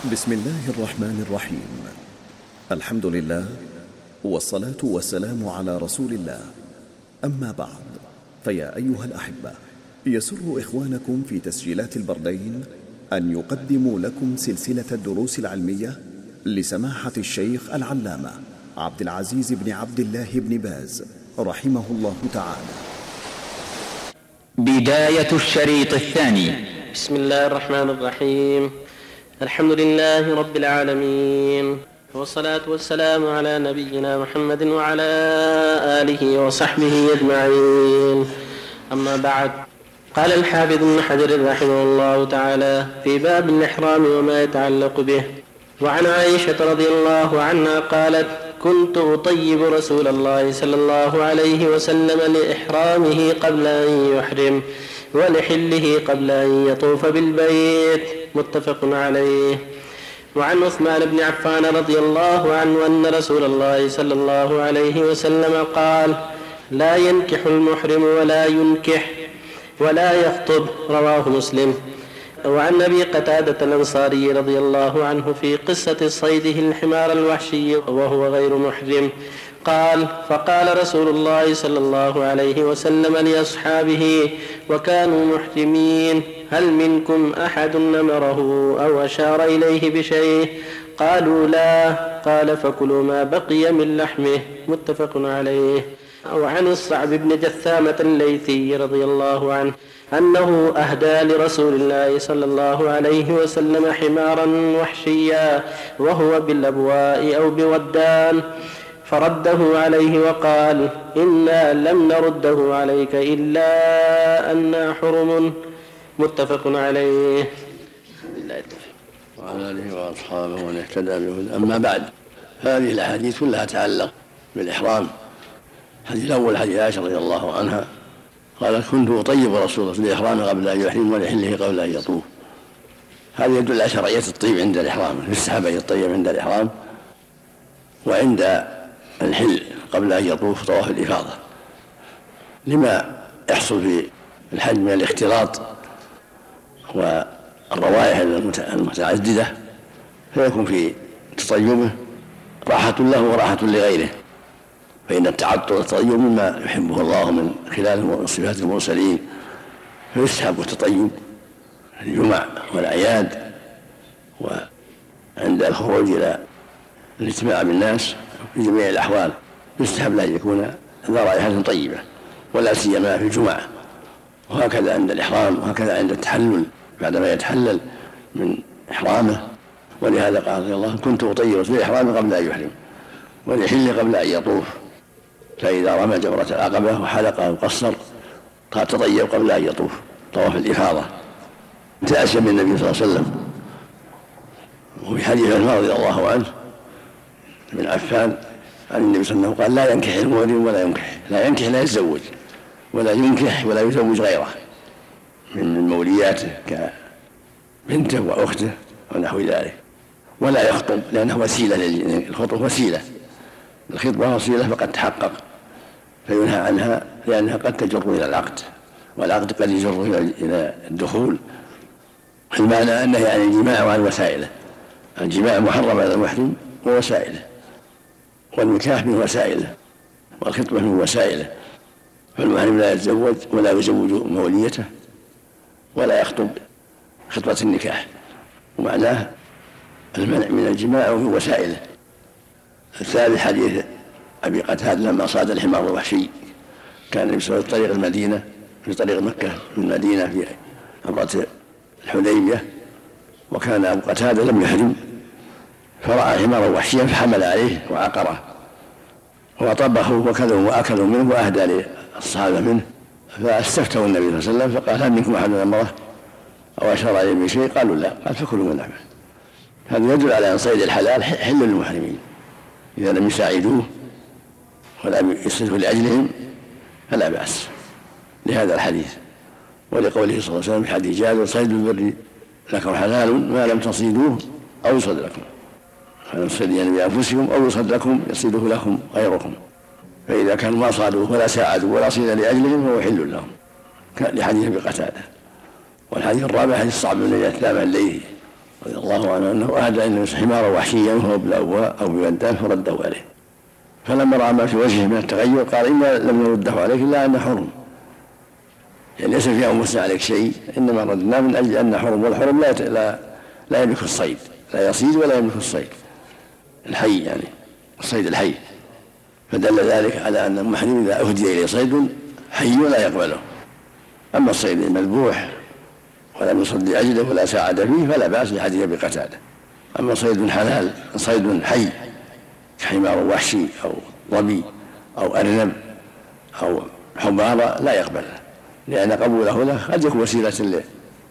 بسم الله الرحمن الرحيم. الحمد لله والصلاة والسلام على رسول الله، أما بعد، فيا أيها الأحبة، يسر إخوانكم في تسجيلات البردين أن يقدموا لكم سلسلة الدروس العلمية لسماحة الشيخ العلامة عبد العزيز بن عبد الله بن باز رحمه الله تعالى. بداية الشريط الثاني. بسم الله الرحمن الرحيم. الحمد لله رب العالمين، والصلاة والسلام على نبينا محمد وعلى آله وصحبه أجمعين، أما بعد. قال الحافظ ابن حجر رحمه الله تعالى في باب الإحرام وما يتعلق به: وعن عائشة رضي الله عنها قالت: كنت أطيب رسول الله صلى الله عليه وسلم لإحرامه قبل أن يحرم ولحله قبل أن يطوف بالبيت، متفق عليه. وعن عثمان بن عفان رضي الله عنه أن رسول الله صلى الله عليه وسلم قال: لا ينكح المحرم ولا ينكح ولا يخطب، رواه مسلم. وعن أبي قتادة الأنصاري رضي الله عنه في قصة صيده الحمار الوحشي وهو غير محرم قال: فقال رسول الله صلى الله عليه وسلم لأصحابه وكانوا محرمين: هل منكم أحد نمره أو أشار إليه بشيء؟ قالوا لا. قال: فكلوا ما بقي من لحمه، متفق عليه. وعن الصعب بن جثامة الليثي رضي الله عنه أنه أهدى لرسول الله صلى الله عليه وسلم حمارا وحشيا وهو بالأبواء أو بودان، فرده عليه وقال: إنا لم نرده عليك إلا أننا حرم، متفق عليه. وعلى آله وأصحابه ومن اهتدى بهداه. أما بعد، هذه الأحاديث كلها تتعلق بالإحرام. الحديث الأول حديث عائشة رضي الله عنها قالت: كنت أطيب رسول الله بالإحرام قبل أن يحرم ولحله قبل أن يطوف. هذا يدل على شرعية الطيب عند الإحرام، يستحب أن يطيب عند الإحرام وعند الحل قبل أن يطوف طواف الإفاضة، لما يحصل في الحج من الاختلاط والروائح المتعددة، فيكون في تطيبه راحة له وراحة لغيره، فإن التعطر والتطيب مما يحبه الله من خلال صفات المرسلين، فيستحب التطيب في الجمع والأعياد وعند الخروج إلى الاجتماع بالناس في جميع الأحوال، يستحب أن يكون ذا رائحة طيبة، ولا سيما في الجمعة، وهكذا عند الإحرام، وهكذا عند التحلل بعدما يتحلل من إحرامه. ولهذا قال رضي الله عنه: كنت أطيب في الإحرام قبل أن يحرم ولحل قبل أن يطوف، فإذا رمى جمرة العقبة وحلق أو قصر قال تطيب قبل أن يطوف طواف الإفاضة، تأسيا من النبي صلى الله عليه وسلم. وفي حديث عثمان رضي الله عنه بن عفان عن النبي صلى الله عليه وسلم قال: لا ينكح المحرم ولا ينكح، لا ينكح لا يتزوج، ولا ينكح ولا يزوج غيره من مولياته كبنته وأخته ونحو ذلك، ولا يخطب لأنه وسيلة، الخطبة وسيلة، الخطبة وسيلة فقد تحقق، فينهى عنها لأنها قد تجر إلى العقد، والعقد قد يجر إلى الدخول. المعنى أنه يعني الجماع وعن وسائله، الجماع محرم على المحرم ووسائله، والنكاح من وسائله، والخطبة من وسائله، فالمحرم لا يتزوج ولا يزوج موليته ولا يخطب خطبة النكاح، ومعناه المنع من الجماع ومن وسائله. الثالث حديث أبي قتادة لما صاد الحمار الوحشي، كان النبي صلى الله عليه وسلم في طريق المدينة، في طريق مكة من المدينة في عمرة الحديبية، وكان أبو قتادة لم يحرم، فرأى حمارا وحشيا فحمل عليه وعقره وطبخه وأكلوا منه وأهدى للصحابة منه، فاستفتوا النبي صلى الله عليه وسلم فقال: هل منكم أحد نمره أو أشار عليه بشيء؟ قالوا لا. قال: فكلوا من لحمه. هذا يدل على أن صيد الحلال حل للمحرمين إذا لم يساعدوه ولم يصيده لأجلهم فلا بأس، لهذا الحديث. ولقوله صلى الله عليه وسلم في حديث جابر: صيد البر لكم حلال ما لم تصيدوه أو يصد لكم، فلم تصيدون بأنفسكم أو يصد لكم يصيده لكم غيركم، فإذا كانوا ما صادوه ولا ساعدوا ولا صيد لأجلهم فهو حل لهم، لحديث أبي قتادة. والحديث الرابع حديث صعب بن جثامة الليثي رضي الله عنه أنه أهدى إلى حمارا وحشيا وهو بالأبواء أو بودان فرده عليه، فلما رأى ما في وجهه من التغير قال إنا لم نرده عليك إلا أن حرم، يعني ليس في أنفسنا عليك شيء، إنما ردناه من أجل أن حرم، والحرم لا يملك الصيد، لا يصيد ولا يملك الصيد الحي، يعني الصيد الحي، فدل ذلك على أن المحرم إذا أهدي إليه صيد حي لا يقبله. أما الصيد المذبوح ولم يصد لأجله ولا ساعد فيه فلا بأس لحديث أبي قتادة. أما صيد حلال صيد حي كحمار وحشي أو ظبي أو أرنب أو حمار لا يقبله، لأن قبوله له قد يكون وسيلة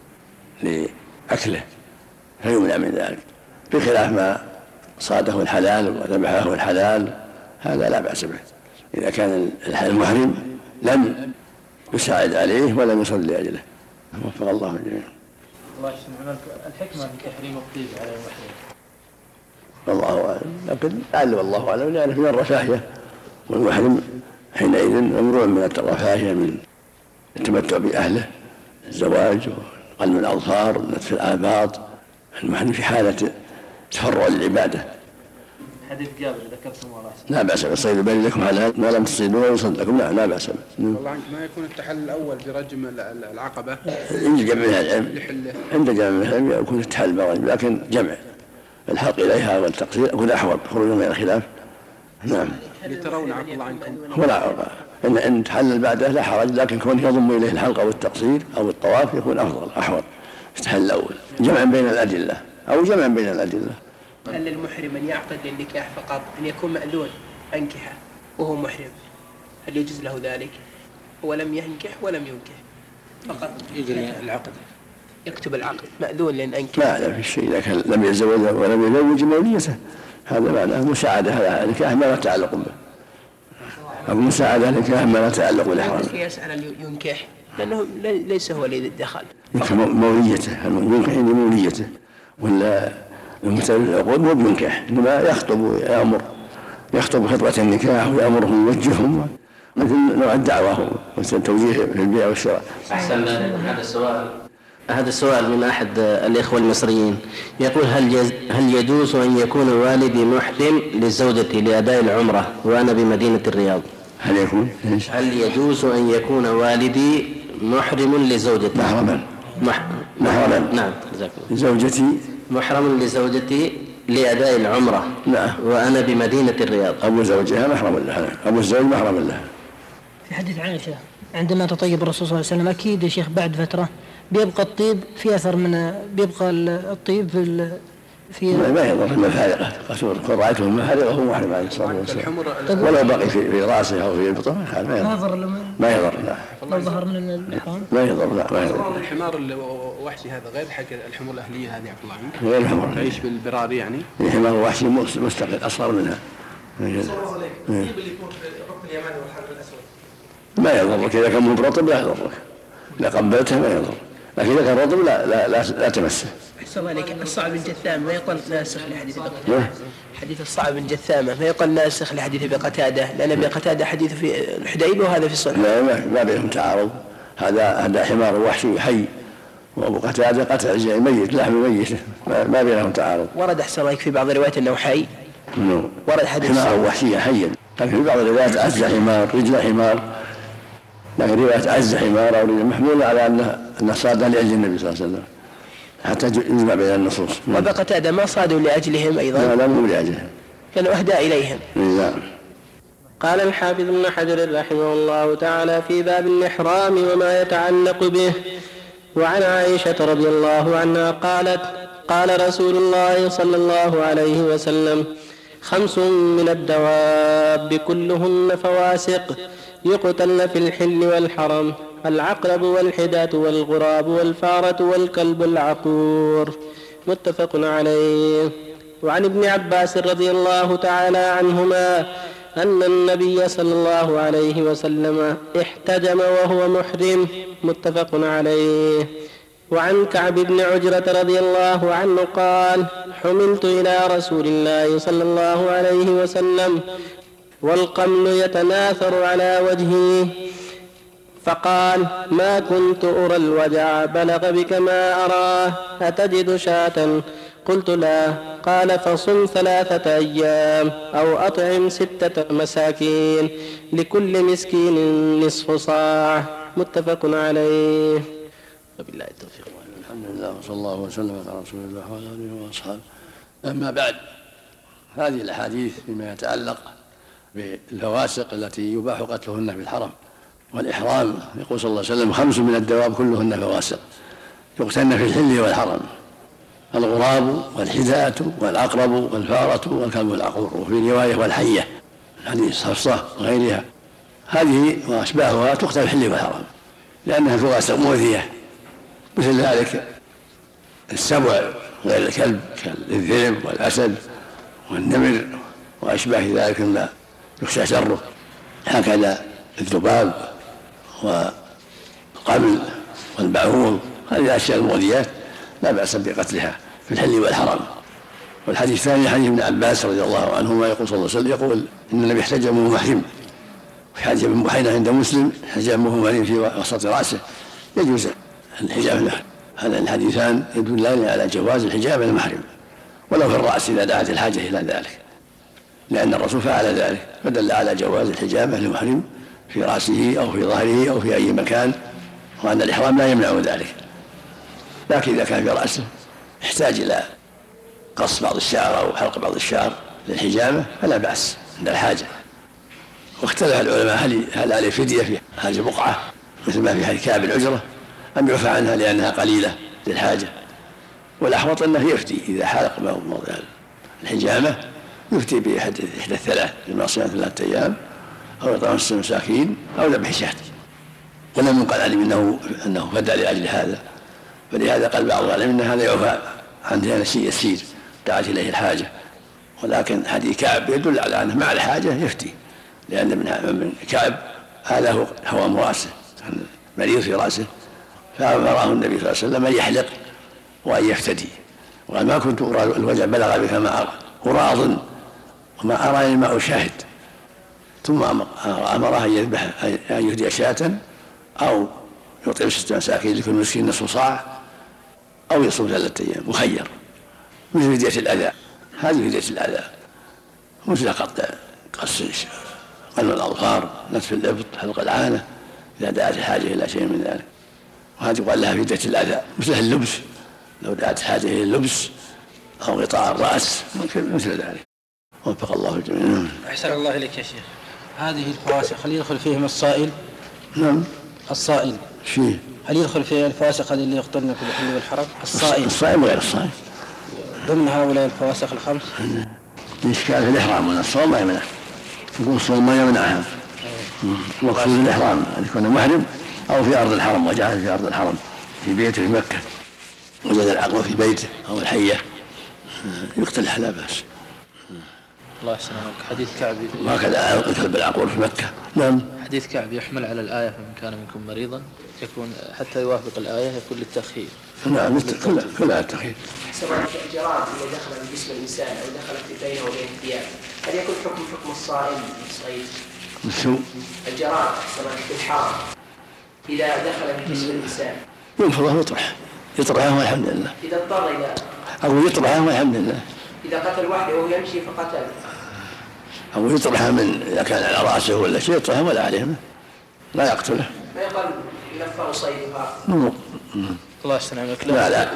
لأكله فيمنع من ذلك، بخلاف ما صاده الحلال وذبحه الحلال هذا لا بأس به إذا كان المحرم لم يساعد عليه ولم يصل لأجله. وفق الله الجميع. الله يسلمك، الحكمة في تحريم الطيب على المحرم؟ والله أعلم، لكن لعل والله أعلم لأن فيه الرفاهية، والمحرم حينئذ ممنوع من الرفاهية من التمتع بأهله، الزواج وقلم الأظفار نتف الآباط، المحرم في حالة تفرع للعبادة. حديث جابر ذكرتم وراه لا بأس بالصيد بين لكم حلال ما لم تصيدوا ويصد لكم، لا بأس به. والله عنك ما يكون التحلل الأول برجم العقبة عند جمع العلم، عند جمع العلم يكون التحلل برجم، لكن جمع الحق إليها والتقصير يكون أحوط خروج من الخلاف. نعم. ترون عفى الله عنكم ولا إن تحلل بعده لا حرج، لكن كونه يضم إليه الحلق أو التقصير أو الطواف يكون أفضل أحوط يتحلل الأول جمعا بين الأدلة أو جمعا بين الأدلة. هل للمحرم أن يعقد للنكاح فقط، أن يكون مأذون أنكحة وهو محرم، هل يجوز له ذلك؟ هو لم ينكح ولم ينكح فقط يجري العقد، يكتب العقد مأذون لأن أنكح؟ لا في الشيء، إذا كان لم يتزوج ولم يزوج موليته هذا معناه مساعدة على النكاح ما لا تعلق به، أو مساعدة على النكاح ما لا تعلق بالإحرام. يسأل ينكح لأنه ليس هو الذي دخل موليته، ينكح لموليته، ولا المتزوج العقود مو بينكح، إنما يخطب يخطب خطبة النكاح ويأمرهم ويوجههم مثل نوع الدعوة والتوجيه في البيع والشراء. أحسن. هذا السؤال من أحد الإخوة المصريين يقول: هل يجوز أن يكون والدي محرم لزوجتي لأداء العمرة وأنا بمدينة الرياض؟ هل يجوز أن يكون والدي محرم لزوجتي؟ محرما. نعم. زوجتي محرم لزوجتي لأداء العمرة. نعم. وأنا بمدينة الرياض. أبو زوجها محرم لها، أبو الزوج محرم لها. في حديث عائشة عندما تطيب الرسول صلى الله عليه وسلم أكيد يا شيخ بعد فترة بيبقى الطيب في أثر من بيبقى الطيب في ما يضر المفارقة، قد رأيته المفارقة هو محرم عليه الصلاة والسلام، ولو بقي في رأسه أو في البطن ما يضر. لا لو ظهر من الإحرام ما يضر. لا ما يضر. الحمار الوحشي هذا غير حق الحمار الأهلية هذه عفى الله عنك، غير الحمار تعيش بالبراري يعني. الحمار الوحشي مستقل أصغر منها. ما يضرك إذا كان رطب لا يضرك، إذا قبلته ما يضر، لكن إذا كان رطب لا تمسه. أحسن عليك. الصعب الجثام ما يقال ناسخ لحديث أبي قتادة، حديث الصعب الجثامة ما يقال ناسخ لحديث أبي قتادة، لأن أبي قتادة حديث في الحديبية وهذا في الصلح. لا ما بينهم تعارض، هذا حمار وحشي حي، وأبو قتادة قطع زي ميت لحم ميت، ما بينهم تعارض. ورد أحسن عليك في بعض الروايات أنه حي، ورد حديث حمار وحشي حيا، لكن في بعض الروايات عز حمار رجل حمار، لكن رواية عز حمار أو رجل محمولة على أنه صاد لأجل النبي صلى الله عليه وسلم حتى يجمع بين النصوص. وأبي قتادة ما صادوا لأجلهم أيضا؟ لا مو لأجلهم، كانوا أهدى إليهم. نعم. قال الحافظ ابن حجر رحمه الله تعالى في باب الإحرام وما يتعلق به: وعن عائشة رضي الله عنها قالت: قال رسول الله صلى الله عليه وسلم: 5 من الدواب كلهن فواسق يقتلن في الحل والحرم: العقرب والحداة والغراب والفارة والكلب العقور. متفق عليه. وعن ابن عباس رضي الله تعالى عنهما أن النبي صلى الله عليه وسلم احتجم وهو محرم. متفق عليه. وعن كعب بن عجرة رضي الله عنه قال: حملت إلى رسول الله صلى الله عليه وسلم والقمل يتناثر على وجهه، فقال: ما كنت أرى الوجع بلغ بك ما أراه، أتجد شاة؟ قلت: لا. قال: فصم 3 أيام أو أطعم 6 مساكين، لكل مسكين نصف صاع. متفق عليه. وبالله التوفيق. الحمد لله وصلى الله وسلم على رسول الله وعلى اله واصحابه. اما بعد، هذه الاحاديث فيما يتعلق بالفواسق التي يباح قتلهن في الحرم والاحرام. يقول صلى الله عليه وسلم: 5 من الدواب كلهن فواسق يقتلن في الحل والحرم: الغراب والحداة والعقرب والفارة والكلب العقور. وفي رواية: والحية. حديث صفصة وغيرها. هذه وأشباهها تقتل في الحل والحرم لأنها فواسق مؤذية، مثل ذلك السبع غير الكلب كالذئب والأسد والنمر وأشباه ذلك مما يخشى شره. هكذا الذباب والقبل والبعوض، هذه الأشياء المؤذيات لا بأس بقتلها في الحل والحرم. والحديث الثاني حديث ابن عباس رضي الله عنهما يقول صلى الله عليه وسلم: يقول إن النبي احتجم وهو محرم. في حديث ابن بحيرة عند مسلم: احتجم وهو محرم في وسط رأسه، يجوز الحجاب له. هذا الحديثان يدلان على جواز الحجاب للمحرم ولو في الرأس إذا دعت الحاجة إلى ذلك، لأن الرسول فعل ذلك فدل على جواز الحجاب للمحرم في رأسه أو في ظهره أو في أي مكان، وأن الإحرام لا يمنع ذلك. لكن إذا كان في رأسه يحتاج إلى قص بعض الشعر أو حلق بعض الشعر للحجامة فلا بأس عند الحاجة. واختلف العلماء هل عليه فدية في هذه البقعة مثل ما في حديث كعب العجرة أم يعفى عنها لأنها قليلة للحاجة. والأحوط أنه يفتي إذا حلق موضع الحجامة، يفتي بإحدى الثلاث: إما صيام 3 أيام أو إطعام 6 مساكين أو ذبح شاة. ولم يقل علم أنه فدى لأجل هذا، فلهذا قال بعض العلماء إن هذا يعفى عن هذا شيء يسير دعت إليه الحاجة. ولكن حديث كعب يدل على أنه مع الحاجة يفتي، لأن من كعب هذا هوام رأسه، مريض في رأسه، فأمره النبي صلى الله عليه وسلم أن يحلق وأن يفتدي. وقال: ما كنت أرى الوجع بلغ بك ما أرى، أراض وما أرى ما أشاهد. ثم أمره أن يذبح أن يهدي شاة أو يطعم 6 مساكين لكل مسكين نصف صاع أو يصوم 3 أيام، مخير. مثل فدية الأذى، هذه فدية الأذى مثل قص قلم الأظفار، نتف الإبط، حلق العانة إذا دعت الحاجة إلى شيء من ذلك. وهذه يقال لها فدية الأذى، مثل اللبس لو دعت الحاجة إلى اللبس أو غطاء الرأس مثل ذلك. وفق الله الجميع. أحسن الله إليك يا شيخ. هذه الفواسق هل يدخل فيهم الصائل؟ نعم. الصائل شيء هل يدخل في الفواسق اللي يقتلن في الحل والحرم؟ الصائم وغير الصائم ضمن هؤلاء الفواسق ال5. الإشكال في الإحرام من الصوم ما يمنع، يقول الصوم ما يمنعها. مقصود الإحرام أن يكون محرم أو في أرض الحرم، وجعل في أرض الحرم في بيته في مكة، وجد العقل في بيته أو الحية يقتلها لا بأس. الله يحسن عليك. حديث كعب وهكذا القتل بالعقول في مكة. نعم. حديث كعب يحمل على الآية: فمن كان منكم مريضا يكون حتى يوافق الآية يكون للتأخير. نعم كلها التأخير. سواء الجراد إذا دخل من جسم الإنسان أو دخل بينه وبين الثياب، هل يكون حكم الصائم الصيد؟ السوء الجراد سواء في الحرم إذا دخل من جسم الإنسان ينفضه يطرحه والحمد لله. إذا اضطر أو يطرحه والحمد لله. إذا قتل وحده وهو يمشي فقتل، أو يطرحه من إذا كان على رأسه ولا شيء يطرحه ولا عليه، لا يقتله. ما يقال ينفر صيدها. الله يحسن عليك. لا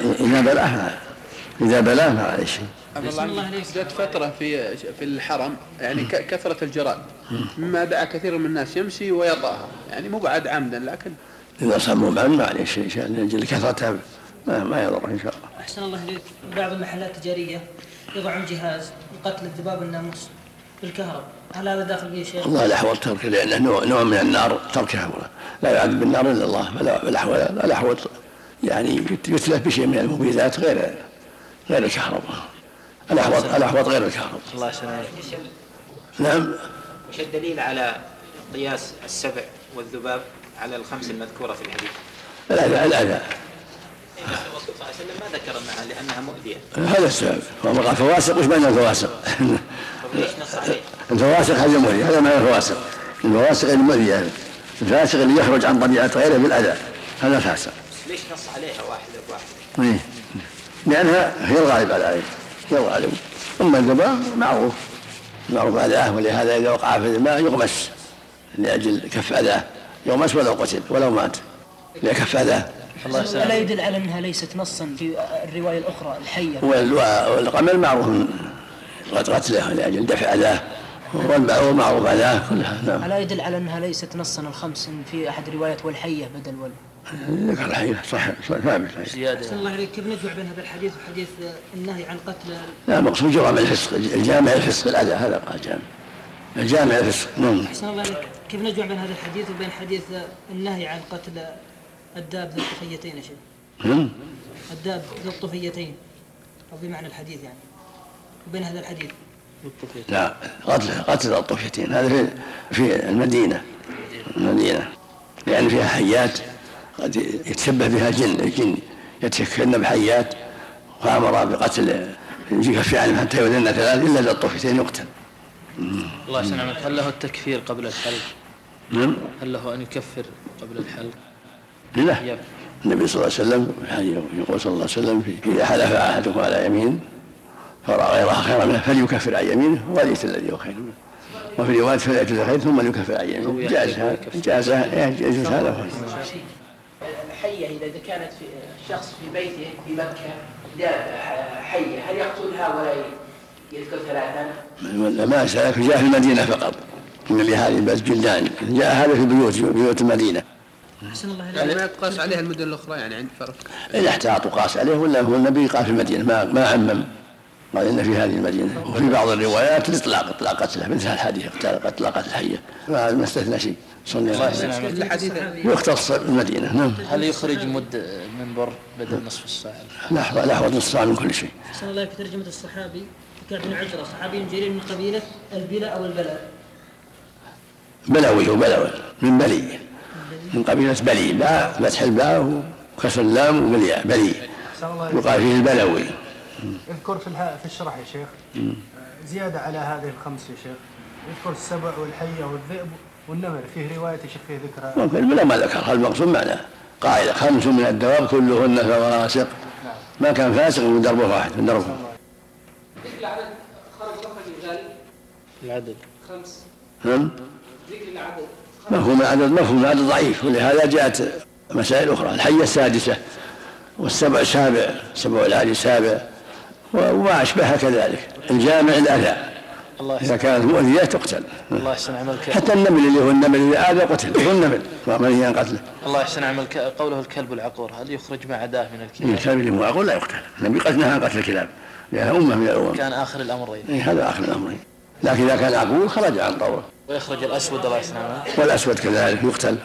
إذا بلاه ما عليه شيء. جاءت فترة في الحرم يعني كثرة الجراد مما دعا كثير من الناس يمشي ويطأها، يعني مو بعد عمدا، لكن إذا صموا بعد ما عليه شيء لأجل كثرتها ما يضر إن شاء الله. أحسن الله إليك. بعض المحلات التجارية يضعون جهاز لقتل الذباب الناموس بالكهرباء، هل هذا داخل فيه شيء؟ الله الأحوط تركه، لأنه نوع من النار تركها، لا يعذب بالنار إلا الله، الأحوط يعني يتلف بشيء من المبيدات غير الكهرباء. الأحوط غير الكهرباء. الله يسلمك. نعم. وش الدليل على قياس السبع والذباب على ال5 المذكورة في الحديث؟ الأذى. الرسول صلى الله عليه وسلم ما ذكر معها لأنها مؤذية. هذا السبب. وما قال فواسق، وش معنى الفواسق؟ ليش نص عليه؟ الفواسق هذه مؤذية، هذا معنى الفواسق. الفواسق المؤذية الفاسق اللي يخرج عن طبيعة غيره بالأذى هذا فاسق. ليش نص عليها واحدة؟ لأنها هي الغالب على ذلك، هي الغالب. أما الذباب معروف أذاه، ولهذا إذا وقع في الماء يغمس لأجل كف أذاه، يغمس ولو قتل ولو مات لكف أذاه. لا يدل على أنها ليست نصا في الرواية الأخرى الحية. والقمل معروف قتله لأجل دفع أذاه، والبعوض معروف أذاه كلها. نعم. لا يدل على أنها ليست نصا الخمس في أحد روايات والحية بدل ذكر الحية صح ثابت. زيادة. الله عليك، كيف نجمع بين هذا الحديث وحديث النهي عن قتل؟ لا، مقصود جرم الفسق، الجامع الفسق الأذى، هذا قال الجامع الفسق. نعم. أحسن الله عليك، كيف نجمع بين هذا الحديث وبين حديث النهي عن قتل الداب ذو الطفيتين يا شيخ؟ الداب ذو الطفيتين، أو بمعنى الحديث يعني، وبين هذا الحديث. لا، قتل الطفيتين هذا في المدينة، لأن فيها حيات قد يتشبه بها الجن يتشكلن بحيات، فأمر بقتل يكفي عنهم حتى يؤذن 3 إلا للطفيتين يقتل. الله يسلم عنك، هل له التكفير قبل الحلق؟ نعم. هل له أن يكفر قبل الحلق؟ لا، النبي صلى الله عليه وسلم يقول صلى الله عليه وسلم إذا حلف أحدكم على يمين فرأى غيرها خيرا منه فليكفر عن يمينه وليس الذي هو خير منه، وفي رواية فليأتي الخير ثم ليكفر عن يمينه. جاز هذا. الحية إذا كانت في شخص في بيته في مكة دابة حية، هل يقتلها ولا يذكر 3؟ ما سألك، جاء في المدينة فقط، إن لهذه بس جلدان، جاء هذا في بيوت المدينة. أحسن الله عليك. يعني ما يقاس عليها المدن الأخرى، يعني عند فرق. إذا احتاط وقاس عليه، ولا هو النبي قال في المدينة ما عمم، قال إن في هذه المدينة. وفي بعض الروايات إطلاق قتله، مثل الحديث إطلاق الحية، ما استثنى شيء. صلى الله عليه وسلم يختص المدينة. نعم. هل يخرج مد منبر بدل نصف الساعة؟ لحظة نصف الساعة من كل شيء. أحسن الله عليك. ترجمة الصحابي كعب بن عجرة، صحابي جليل من قبيلة البلا أو البلاء. بلوي من بلي، من قبيلة بلي، باء فتح الباء وكسر اللام وبلياء بلي، يقال فيه البلوي. اذكر في الشرح يا شيخ زيادة على هذه الخمس يا شيخ، يذكر السبع والحية والذئب والنمر، فيه رواية شيخ فيه ذكرها. ممكن بلا ما ذكر، المقصود معناه قاعدة 5 من الدواب كلهن فواسق، ما كان فاسق من درب واحد من درب. ذكر العدد خرج مخرج الغالب العدد 5. نعم. ذكر العدد مفهوم العدد ضعيف، ولهذا جاءت مسائل أخرى. الحية السادسة والسبع سابع، 7 والعادي سابع، وما أشبهها كذلك. الجامع الأذى إذا كانت مؤذية تقتل. الله يحسن عملك. حتى النمل اللي هو النمل إذا آذى قتل، هو النمل ومنهي عن قتله. الله يحسن عملك. قوله الكلب العقور، هل يخرج مع عداه من الكلاب؟ الكلب اللي هو عقور لا يقتل، النبي قد نهى عن قتل الكلاب لأنها أمة من الأمم. كان آخر الأمرين. هذا آخر الأمرين، لكن إذا كان عقور خرج عن طوره. ويخرج الأسود الله يحسن عملك. والأسود كذلك يقتل.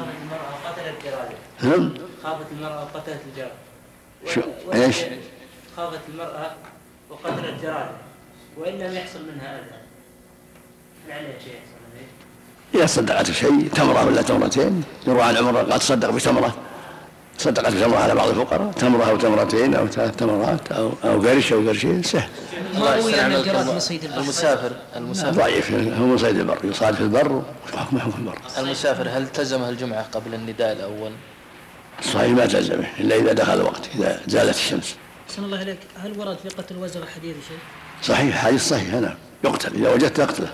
خافت المرأة وقتلت الجراد. شو ايش؟ خافت المرأة وقتلت جراد وإن لم يحصل منها أذى. يعني يا شيخ إذا صدقت شيء تمرة ولا تمرتين، يروى عن عمر قد صدق بتمرة، صدقت بتمرة على بعض الفقراء، تمرة أو تمرتين أو 3 تمرات أو قرش أو قرشين سهل. الله يحسن عملك. المسافر ضعيف، هو من صيد البر، يصاد في البر وحكم البر. المسافر هل تلزمه الجمعة قبل النداء الأول؟ الصحيح ما تلزمه إلا إذا دخل الوقت، إذا زالت الشمس. أحسن الله عليك. هل ورد في قتل الوزغ حديث شيء؟ صحيح، حديث صحيح. أنا يقتل إذا وجدت أقتله.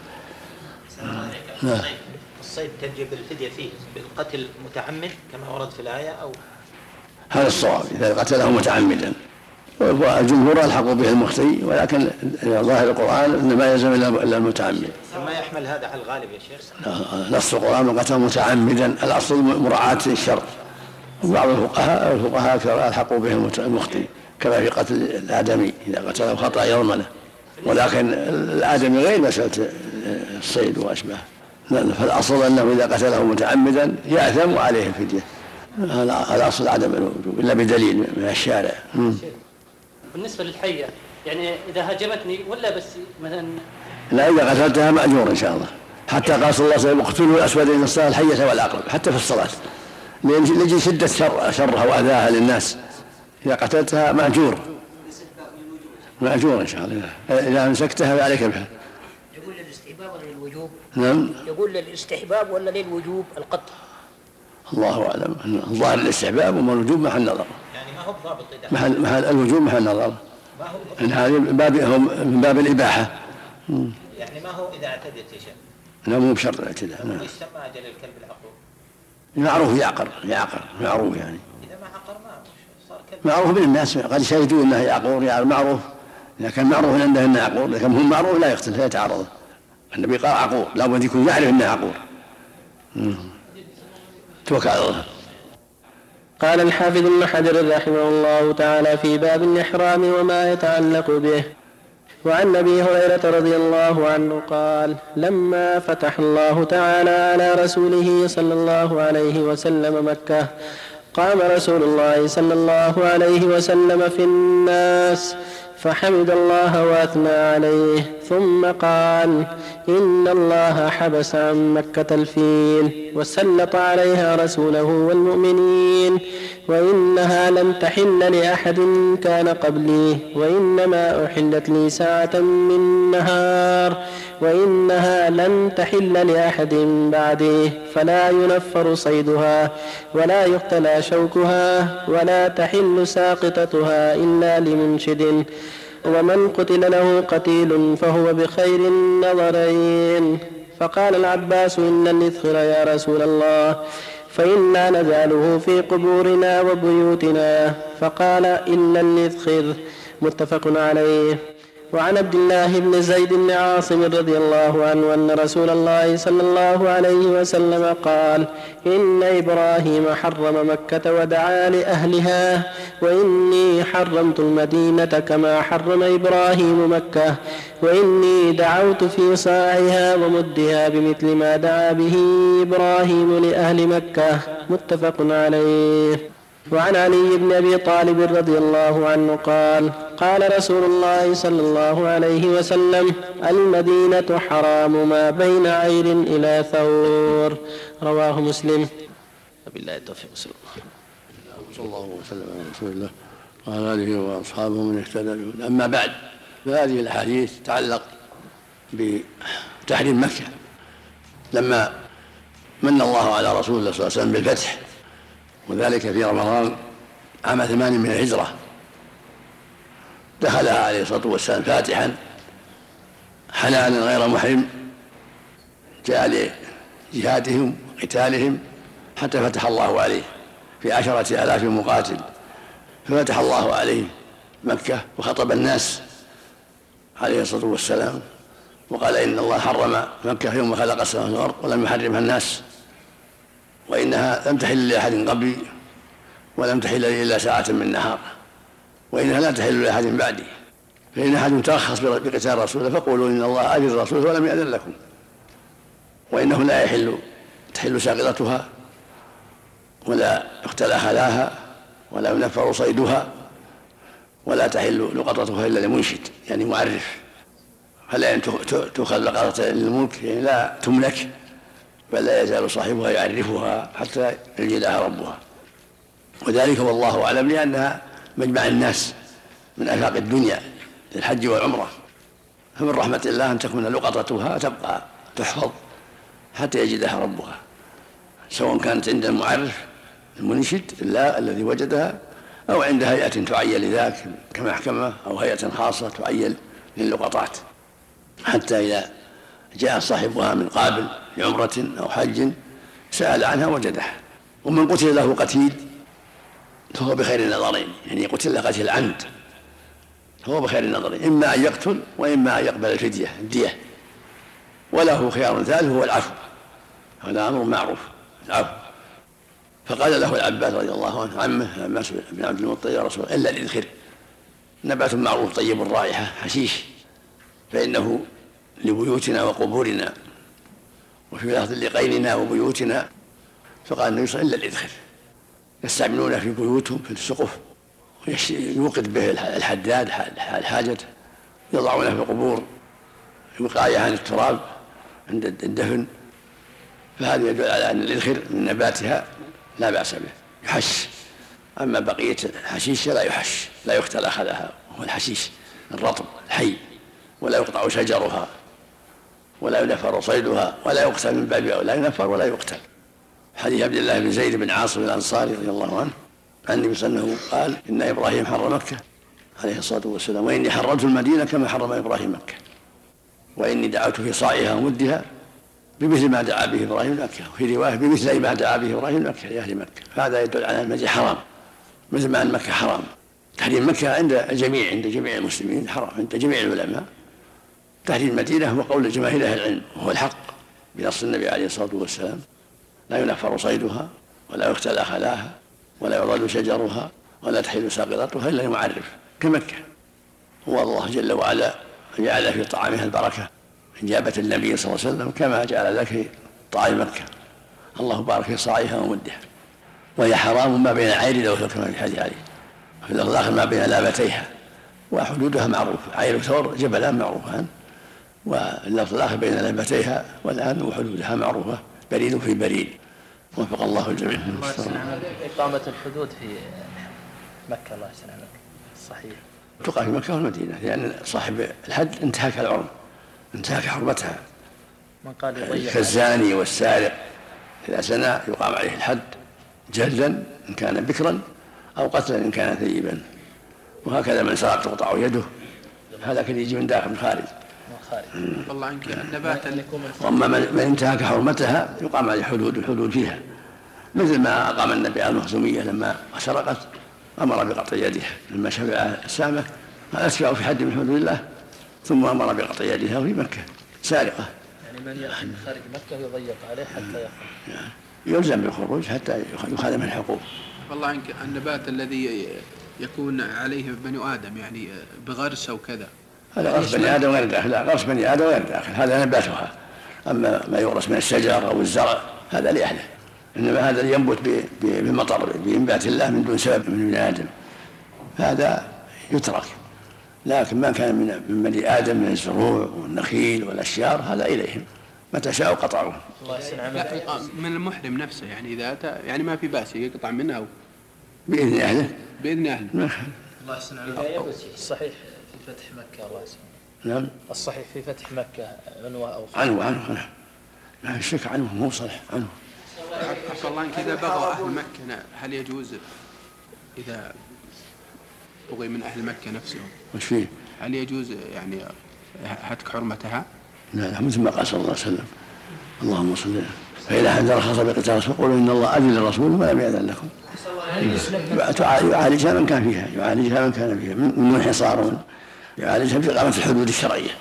الصيد تجب الفدية فيه بالقتل متعمد كما ورد في الآية أو؟ هذا الصواب، إذا قتله متعمدا. والجمهور ألحقوا به المخطئ، ولكن ظاهر القرآن أن ما يلزم إلا المتعمد. ما يحمل هذا على الغالب يا شيخ؟ نص القرآن من قتل متعمدا، الأصل مراعاة الشر. وبعض الفقهاء ألحقوا به المخطئ كما في قتل الآدمي إذا قتله خطأ يضمنه، ولكن الآدمي غير مسألة الصيد وأشباه. فالأصل أنه إذا قتله متعمدا يأثم وعليه الفدية. الأصل عدم الوجوب إلا بدليل من الشارع. بالنسبة للحية يعني إذا هاجمتني ولا بس مثلا؟ لا، إذا قتلتها مأجور إن شاء الله. حتى قال صلى الله عليه وسلم اقتلوا الأسودين الصلاة الحية والعقرب، حتى في الصلاة لجي شدة شرها وأذاها للناس. إذا قتلتها مأجور إن شاء الله. إذا أمسكتها فعليك بها. يقول للاستحباب ولا للوجوب؟ نعم. يقول للاستحباب ولا للوجوب القتل؟ الله أعلم. الظاهر الاستحباب وما الوجوب محل نظر. يعني ما هو ضابط محل الوجوب محل نظر. إن هذه من باب الإباحة. يعني ما هو إذا اعتدت يا شيخ؟ لا مو بشرط الاعتداء. نعم. يسمى أجل الكلب العقور. معروف يعقر معروف يعني. إذا ما عقر ما صار كلب. معروف بين الناس قد شهدوا أنه يعقور يعني معروف. إذا كان معروف عنده أنه عقور لكن هم معروف لا يقتل فيتعارض. النبي قال عقور لا بد يكون يعرف أنه عقور. توكل على الله. قال الحافظ ابن حجر رحمه الله تعالى في باب الإحرام وما يتعلق به. وعن أبي هريرة رضي الله عنه قال: لما فتح الله تعالى على رسوله صلى الله عليه وسلم مكة قام رسول الله صلى الله عليه وسلم في الناس فحمد الله وأثنى عليه ثم قال: إن الله حبس عن مكة الفيل وسلط عليها رسوله والمؤمنين وإنها لم تحل لأحد كان قبلي وإنما أحلت لي ساعة من نهار وإنها لن تحل لأحد بعدي فلا ينفر صيدها ولا يقتلى شوكها ولا تحل ساقطتها إلا لمنشد ومن قتل له قتيل فهو بخير النظرين. فقال العباس: إن الإذخر يا رسول الله فإنا نجعله في قبورنا وبيوتنا. فقال: إلا الإذخر. متفق عليه. وعن عبد الله بن زيد بن عاصم رضي الله عنه أن رسول الله صلى الله عليه وسلم قال: إن إبراهيم حرم مكة ودعا لأهلها وإني حرمت المدينة كما حرم إبراهيم مكة وإني دعوت في صاعها ومدها بمثل ما دعا به إبراهيم لأهل مكة. متفق عليه. وعن علي بن أبي طالب رضي الله عنه قال: قال رسول الله صلى الله عليه وسلم: المدينة حرام ما بين عير إلى ثور. رواه مسلم. وبالله التوفيق. صلى الله وسلم على رسول الله وعلى آله وأصحابه من اهتدى بهداه. أما بعد فهذه الأحاديث تتعلق بتحريم مكة لما من الله على رسول الله صلى الله عليه وسلم بالفتح، وذلك في رمضان عام 8 من الهجرة. دخلها عليه الصلاة والسلام فاتحا حلالا غير محرم، جاء لجهادهم وقتالهم حتى فتح الله عليه في 10,000 مقاتل، ففتح الله عليه مكة وخطب الناس عليه الصلاة والسلام وقال: إن الله حرم مكة يوم خلق السماوات والأرض ولم يحرمها الناس، وإنها لم تحل لأحد قبلي ولم تحل لي إلا ساعة من نهار، وإنها لا تحل لأحد بعدي، فإن أحد ترخص بقتال رسوله فقولوا إن الله أجر رسوله ولم يأذن لكم، وإنه لا تحل ساقطتها ولا يقتلى خلاها ولا ينفر صيدها ولا تحل لقطتها إلا لمنشد يعني معرف، فلا أن تؤخذ لقطة للملك يعني لا تملك، بل لا يزال صاحبها يعرفها حتى يجدها ربها. وذلك والله أعلم لأنها مجمع الناس من آفاق الدنيا للحج والعمرة، فمن رحمة الله أن تكون لقطتها تبقى تحفظ حتى يجدها ربها، سواء كانت عند المعرف المنشد الله الذي وجدها أو عند هيئة تعين لذاك كمحكمة أو هيئة خاصة تعين للقطات، حتى إذا جاء صاحبها من قابل لعمرة أو حج سأل عنها وجدها. ومن قتل له قتيل فهو بخير النظرين، يعني قتل له قتل عمد فهو بخير النظرين، إما أن يقتل وإما أن يقبل الدية، وله خيار ثالث هو العفو، هذا أمر معروف العفو. فقال له العباس رضي الله عنه عمه العباس بن عبد المطلب: يا رسول الله إلا الإذخر، نبات معروف طيب الرائحة حشيش، فإنه لبيوتنا وقبورنا، وفي لفظ لقيننا وبيوتنا. فقال النبي صلى الله عليه وسلم: إلا الإذخر، يستعملون في بيوتهم في السقف يوقد به الحداد الحاجة، يضعونه في القبور وقاية عن التراب عند الدفن، فهذا يدل على أن الإذخر من نباتها لا بأس به يحش. أما بقية الحشيش لا يحش، لا يقتل أخذها، وهو الحشيش الرطب الحي، ولا يقطع شجرها ولا ينفر صيدها ولا يقتل من باب، لا ينفر ولا يقتل حديث عبد الله بن زيد بن عاصم الأنصاري رضي الله عنه عن النبي صلى الله عليه وسلم قال إن إبراهيم حرم مكة عليه الصلاة والسلام وإني حرمت المدينة كما حرم إبراهيم مكة وإني دعوت في صاعها ومدها بمثل ما دعا به إبراهيم مكة وفي رواية بمثل ما دعا به إبراهيم مكة لأهل مكة. فهذا يدل على أن المدينة حرام مثل ما أن مكة حرام. تحريم مكة عند الجميع، عند جميع المسلمين حرام، عند جميع العلماء. تحريم المدينة هو قول جماهير أهل العلم وهو الحق بنص النبي عليه الصلاة والسلام: لا ينفر صيدها ولا يقتل خلاها ولا يعضد شجرها ولا تحل ساقطتها إلا لمعرف كمكة. هو الله جل وعلا جعل في طعامها البركة إجابة النبي صلى الله عليه وسلم كما جعل ذلك في طعام مكة. الله بارك في صاعها ومدها. وهي حرام ما بين عير وثور كما في الحديث عليه، في الأخلاق ما بين لابتيها، وحدودها معروفة. عير وثور جبلان معروفان، واللفظ الآخر بين لابتيها والآن وحدودها معروفة، بريد في بريد. وفق الله الجميع. إقامة الحدود في مكة الله يسلمك صحيح تقع في مكة والمدينة، لأن صاحب الحد انتهك العرض، انتهك حرمتها. من قال يضيع كالزاني والسارق إذا زنى يقام عليه الحد جلدا إن كان بكرا أو قتلا إن كان ثيبا. وهكذا من سرق تقطع يده، هذا كان يجي من داخل من خارج. والله عنك النبات واما من انتهك حرمتها يقام عليه الحدود فيها، مثل ما اقام النبي على المخزوميه لما سرقت امر بقطع يدها لما شفع السامه اسفع في حد من حدود الله، ثم امر بقطع يدها في مكه سارقه. يعني من يأتي من خارج مكه يضيق عليه حتى يخرج، يلزم بالخروج حتى يخالف من الحقوق. والله عنك النبات الذي يكون عليه بني ادم يعني بغرس او كذا، هذا غرس بني آدم غير داخل، غرس بني آدم غير داخل، هذا نباتها. أما ما يغرس من الشجر أو الزرع هذا لأهله، إنما هذا ينبت بالمطر بإنبات الله من دون سبب من بني آدم، هذا يترك. لكن ما كان من بني آدم من الزروع والنخيل والأشجار هذا إليهم متى شاءوا قطعوه. من المحرم نفسه يعني إذا أتى يعني ما في بأس يقطع منها بإذن أهله. بإذن أهله. الله يسلم عليك. صحيح في فتح مكة الله يسلمك. نعم. الصحيح في فتح مكة عنوة أو عنوة ما في شك عنوة مو صحيح عنوة. عفى الله عنك إذا بغوا أهل مكة هل يجوز إذا بغي من أهل مكة نفسهم وش فيه؟ هل يجوز يعني هتك حرمتها؟ لا مثل ما قال صلى الله عليه وسلم: اللهم صل عليه. فإذا حد رخص بقتال فقولوا إن الله أذن للرسول ولم يأذن لكم. يعالجها من كان فيها، يعالجها من كان فيها من انحصار، يعالجها بإقامة الحدود الشرعية.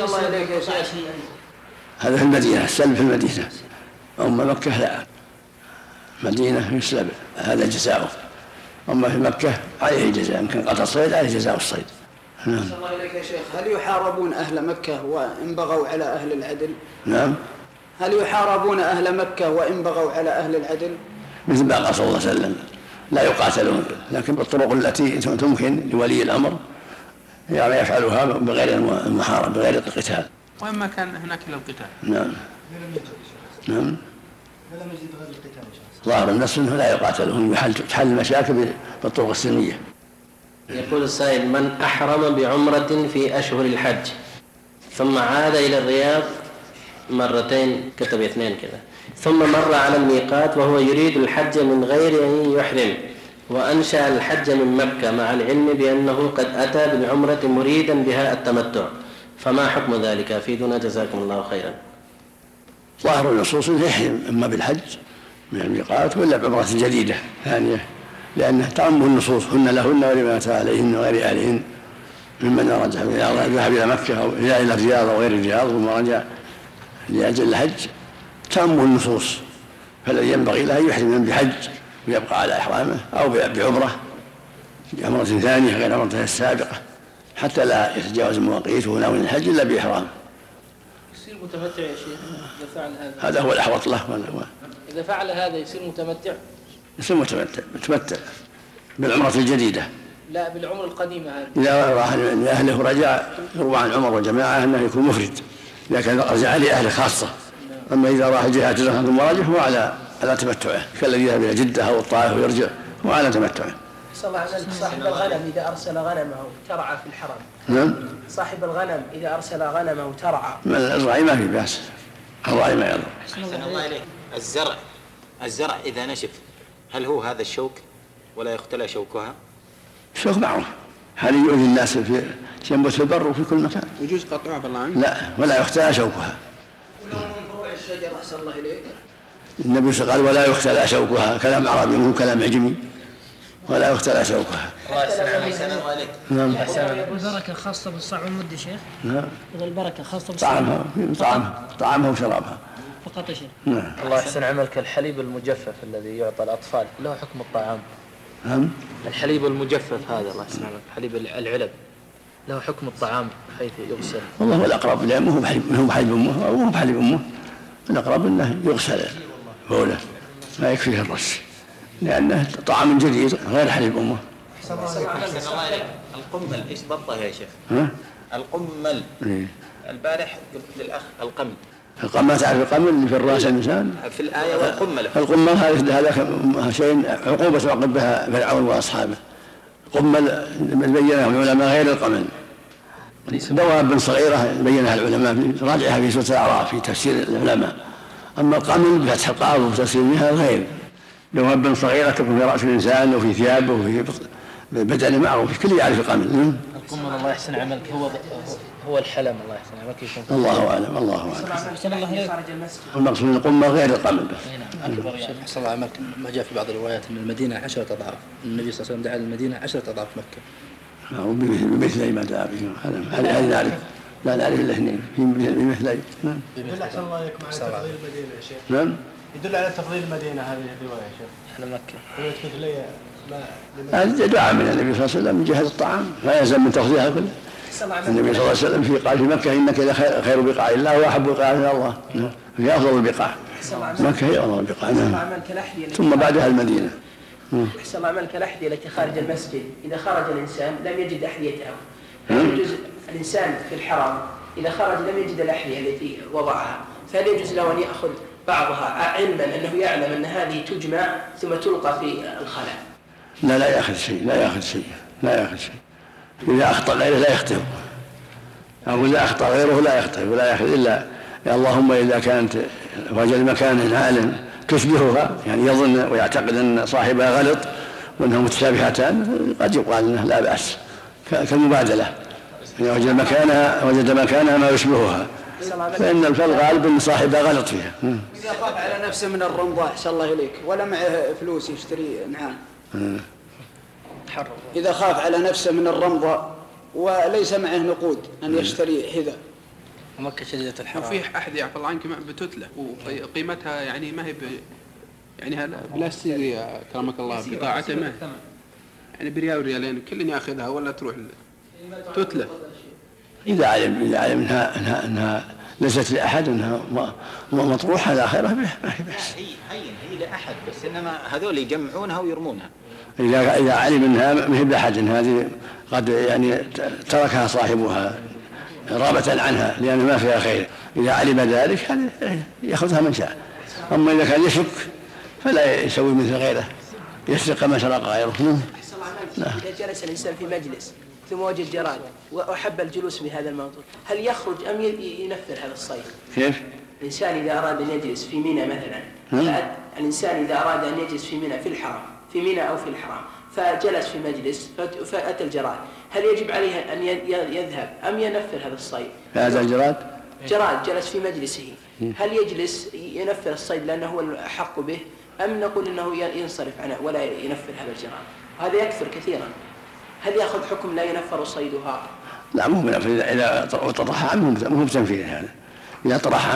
هذا في المدينة، السلب في المدينة. أما مكة لا، مدينة يسلب هذا جزاؤه. أما في مكة عليه جزاء، إن كان قتل الصيد عليه جزاء الصيد. نعم. الله إليك يا شيخ، هل يحاربون أهل مكة وإن بغوا على أهل العدل؟ نعم. هل يحاربون أهل مكة وإن بغوا على أهل العدل؟ مثل ما قال صلى الله عليه وسلم: لا يقاتلون، لكن بالطرق التي تمكن لولي الأمر يعني يفعلها بغير المحاربة بغير القتال. وإما كان هناك للقتال. نعم. نعم. ظاهر النص أنه لا يقاتلون، تحل المشاكل بالطرق السلمية. يقول السائل: من أحرم بعمرة في أشهر الحج ثم عاد إلى الرياض مرتين، كتب 2 كذا، ثم مر على الميقات وهو يريد الحج من غير أن يحرم، وأنشأ الحج من مكة مع العلم بأنه قد أتى بالعمرة مريدا بها التمتع، فما حكم ذلك؟ أفيدنا جزاكم الله خيرا. ظاهر النصوص يحرم إما بالحج من الميقات ولا بعمرة جديدة ثانية، لأنها تعم النصوص: هن لهن ولمن أتى عليهن وغير أهلهن ممن ذهب إلى مكة أو إلى الرياض أو غير الرياض ثم رجع لأجل الحج، تعم النصوص. فالذي ينبغي له أن يحرم بحج ويبقى على إحرامه، أو بعمرة ثانية غير عمرته السابقة، حتى لا يتجاوز مواقيته ناوي الحج إلا بإحرام. يصير متمتع يا شيخ إذا فعل هذا هو الأحوط له. إذا فعل هذا يصير متمتع؟ يصير متمتع بالعمرة الجديدة، لا بالعمر القديمة هذه. إذا راح لأهله ورجع يروى عن عمر وجماعة أنه يكون مفرد، لكن رجع لأهله خاصة. أما إذا راح جهات ثم رجع هو على تمتعه، كالذي يذهب إلى جدة أو الطائف ويرجع هو على تمتعه. صلى الله عليه وسلم: صاحب الغنم إذا أرسل غنمه ترعى في الحرم. نعم. صاحب الغنم إذا أرسل غنمه ترعى. الرعي ما في بأس، الرعي ما يضر. أحسن الله إليك. الزرع الزرع إذا نشف هل هو هذا الشوك ولا يختلى شوكها؟ الشوك معروف، هذا يؤذي الناس في ينبت في البر وفي كل مكان. يجوز قطعها بالله عنك؟ لا، ولا يختلى شوكها. ولو من فروع الشجرة أحسن الله إليك. النبي صلى الله عليه وسلم قال ولا يختلى شوكها، كلام عربي مو كلام عجمي، ولا يختلى شوكها. نعم. البركة خاصة بالصاع والمد يا شيخ. نعم. البركة خاصة بالصاع. طعامها وشرابها. فقط يا شيخ. نعم. الله يحسن عملك. الحليب المجفف الذي يعطى الأطفال له حكم الطعام؟ نعم. الحليب المجفف هذا الله يحسن عملك، حليب العلب له حكم الطعام حيث يغسل؟ والله هو الأقرب، لأنه هو بحليب أمه أو هو بحليب أمه، الأقرب أنه يغسل بوله ما يكفيه الرش، لأنه طعام جديد غير حليب أمه. القمل إيش ضبطه يا شيخ؟ القمل. البارح قلت للأخ القمل. القمل تعرف القمل اللي في الرأس الإنسان؟ في الآية والقمل. القمل هذا شيء عقوبة عقب بها فرعون وأصحابه. قمل بينها العلماء غير القمل. دواب صغيرة بينها العلماء، راجعها في سورة الأعراف في تفسير العلماء. أما القمل بفتح القاف وتفسيرها غير، دواب صغيرة تكون في رأس الإنسان وفي ثيابه وفي بدنه معه، في كل يعرف القمل. القمل الله يحسن عملك هو الحلم الله يحسن عملك يكون. الله أعلم. الله أعلم. المقصود القمل غير القمل بس. أحسن الله عملك. ما جاء في بعض الروايات أن المدينة 10 أضعاف، النبي صلى الله عليه وسلم دعا المدينة 10 أضعاف مكة. بمثل ما دعا به. هذا نعرف، لا نعرف إلا اثنين بمثل. نعم. يدل أحسن الله عليكم على تفضيل المدينة يا شيخ. نعم. يدل على تفضيل المدينة هذه الرواية يا شيخ. أهل مكة. هذا دعاء من النبي صلى الله عليه وسلم من جهة الطعام، لا يلزم من تفضيلها كله. النبي صلى الله عليه وسلم قال في مكة إنك خير بقاع الله وأحب بقاع إلى الله، هي أفضل البقاع. مكة هي أفضل البقاع. ثم بعدها المدينة. أحسن الله عملك الأحذية التي خارج المسجد، إذا خرج الإنسان لم يجد أحذيته، يجوز الإنسان في الحرم إذا خرج لم يجد الأحذية التي وضعها، فهل يجوز له أن يأخذ بعضها علما أنه يعلم أن هذه تجمع ثم تلقى في الخلاء؟ لا يأخذ شيء. إذا أخطأ غيره لا يخطئ، أو إذا أخطأ غيره لا يخطئ ولا يأخذ إلا اللهم إذا كانت وجد مكان عال تشبهها، يعني يظن ويعتقد أن صاحبها غلط وأنها متشابهتان، قد يقال أنه لا بأس كالمبادلة، إذا وجد مكانها ما يشبهها، فإن الغالب أن صاحبها غلط فيها. إذا خاف على نفسه من الرمضاء أحسن الله إليك ولا معه فلوس يشتري نعال، إذا خاف على نفسه من الرمضاء وليس معه نقود أن يشتري حذاء. ومكة شديدة الحرارة. وفي أحذية عفوا عنك بتتلة وقيمتها يعني ما هي يعني هذا بلاستيك كرمك الله، بضاعته ما يعني بريال وريالين كل ياخذها ولا تروح تتلة. إذا علم أنها ليست لأحد، أنها مطروحة على آخرها ما هي بأس. هي لأحد، بس إنما هذول يجمعونها ويرمونها. إذا علم أنها ما هي لأحد، إن هذه قد يعني تركها صاحبها رغبة عنها لأن ما فيها خير، إذا علم ذلك يأخذها من شاء. أما إذا كان يشك فلا يسوي مثل غيره، يسرق ما سرق غيره. إذا جلس الإنسان في مجلس ثم وجد جراد وأحب الجلوس بهذا الموضوع، هل يخرج أم ينفر هذا الصيد؟ كيف؟ الإنسان إذا أراد أن يجلس في منى مثلا، الإنسان إذا أراد أن يجلس في منى في الحرم، في منى أو في الحرم، فجلس في مجلس فأتى الجراد، هل يجب عليه أن يذهب أم ينفر هذا الصيد؟ هذا الجراد جلس في مجلسه، هل يجلس ينفر الصيد لأنه هو الأحق به، أم نقول أنه ينصرف عنه ولا ينفر هذا الجراد؟ هذا يكثر كثيرا، هل يأخذ حكم لا ينفر صيدها؟ لا، مو بنفر. إذا طرح عنه مو بتنفير هذا. إذا طرح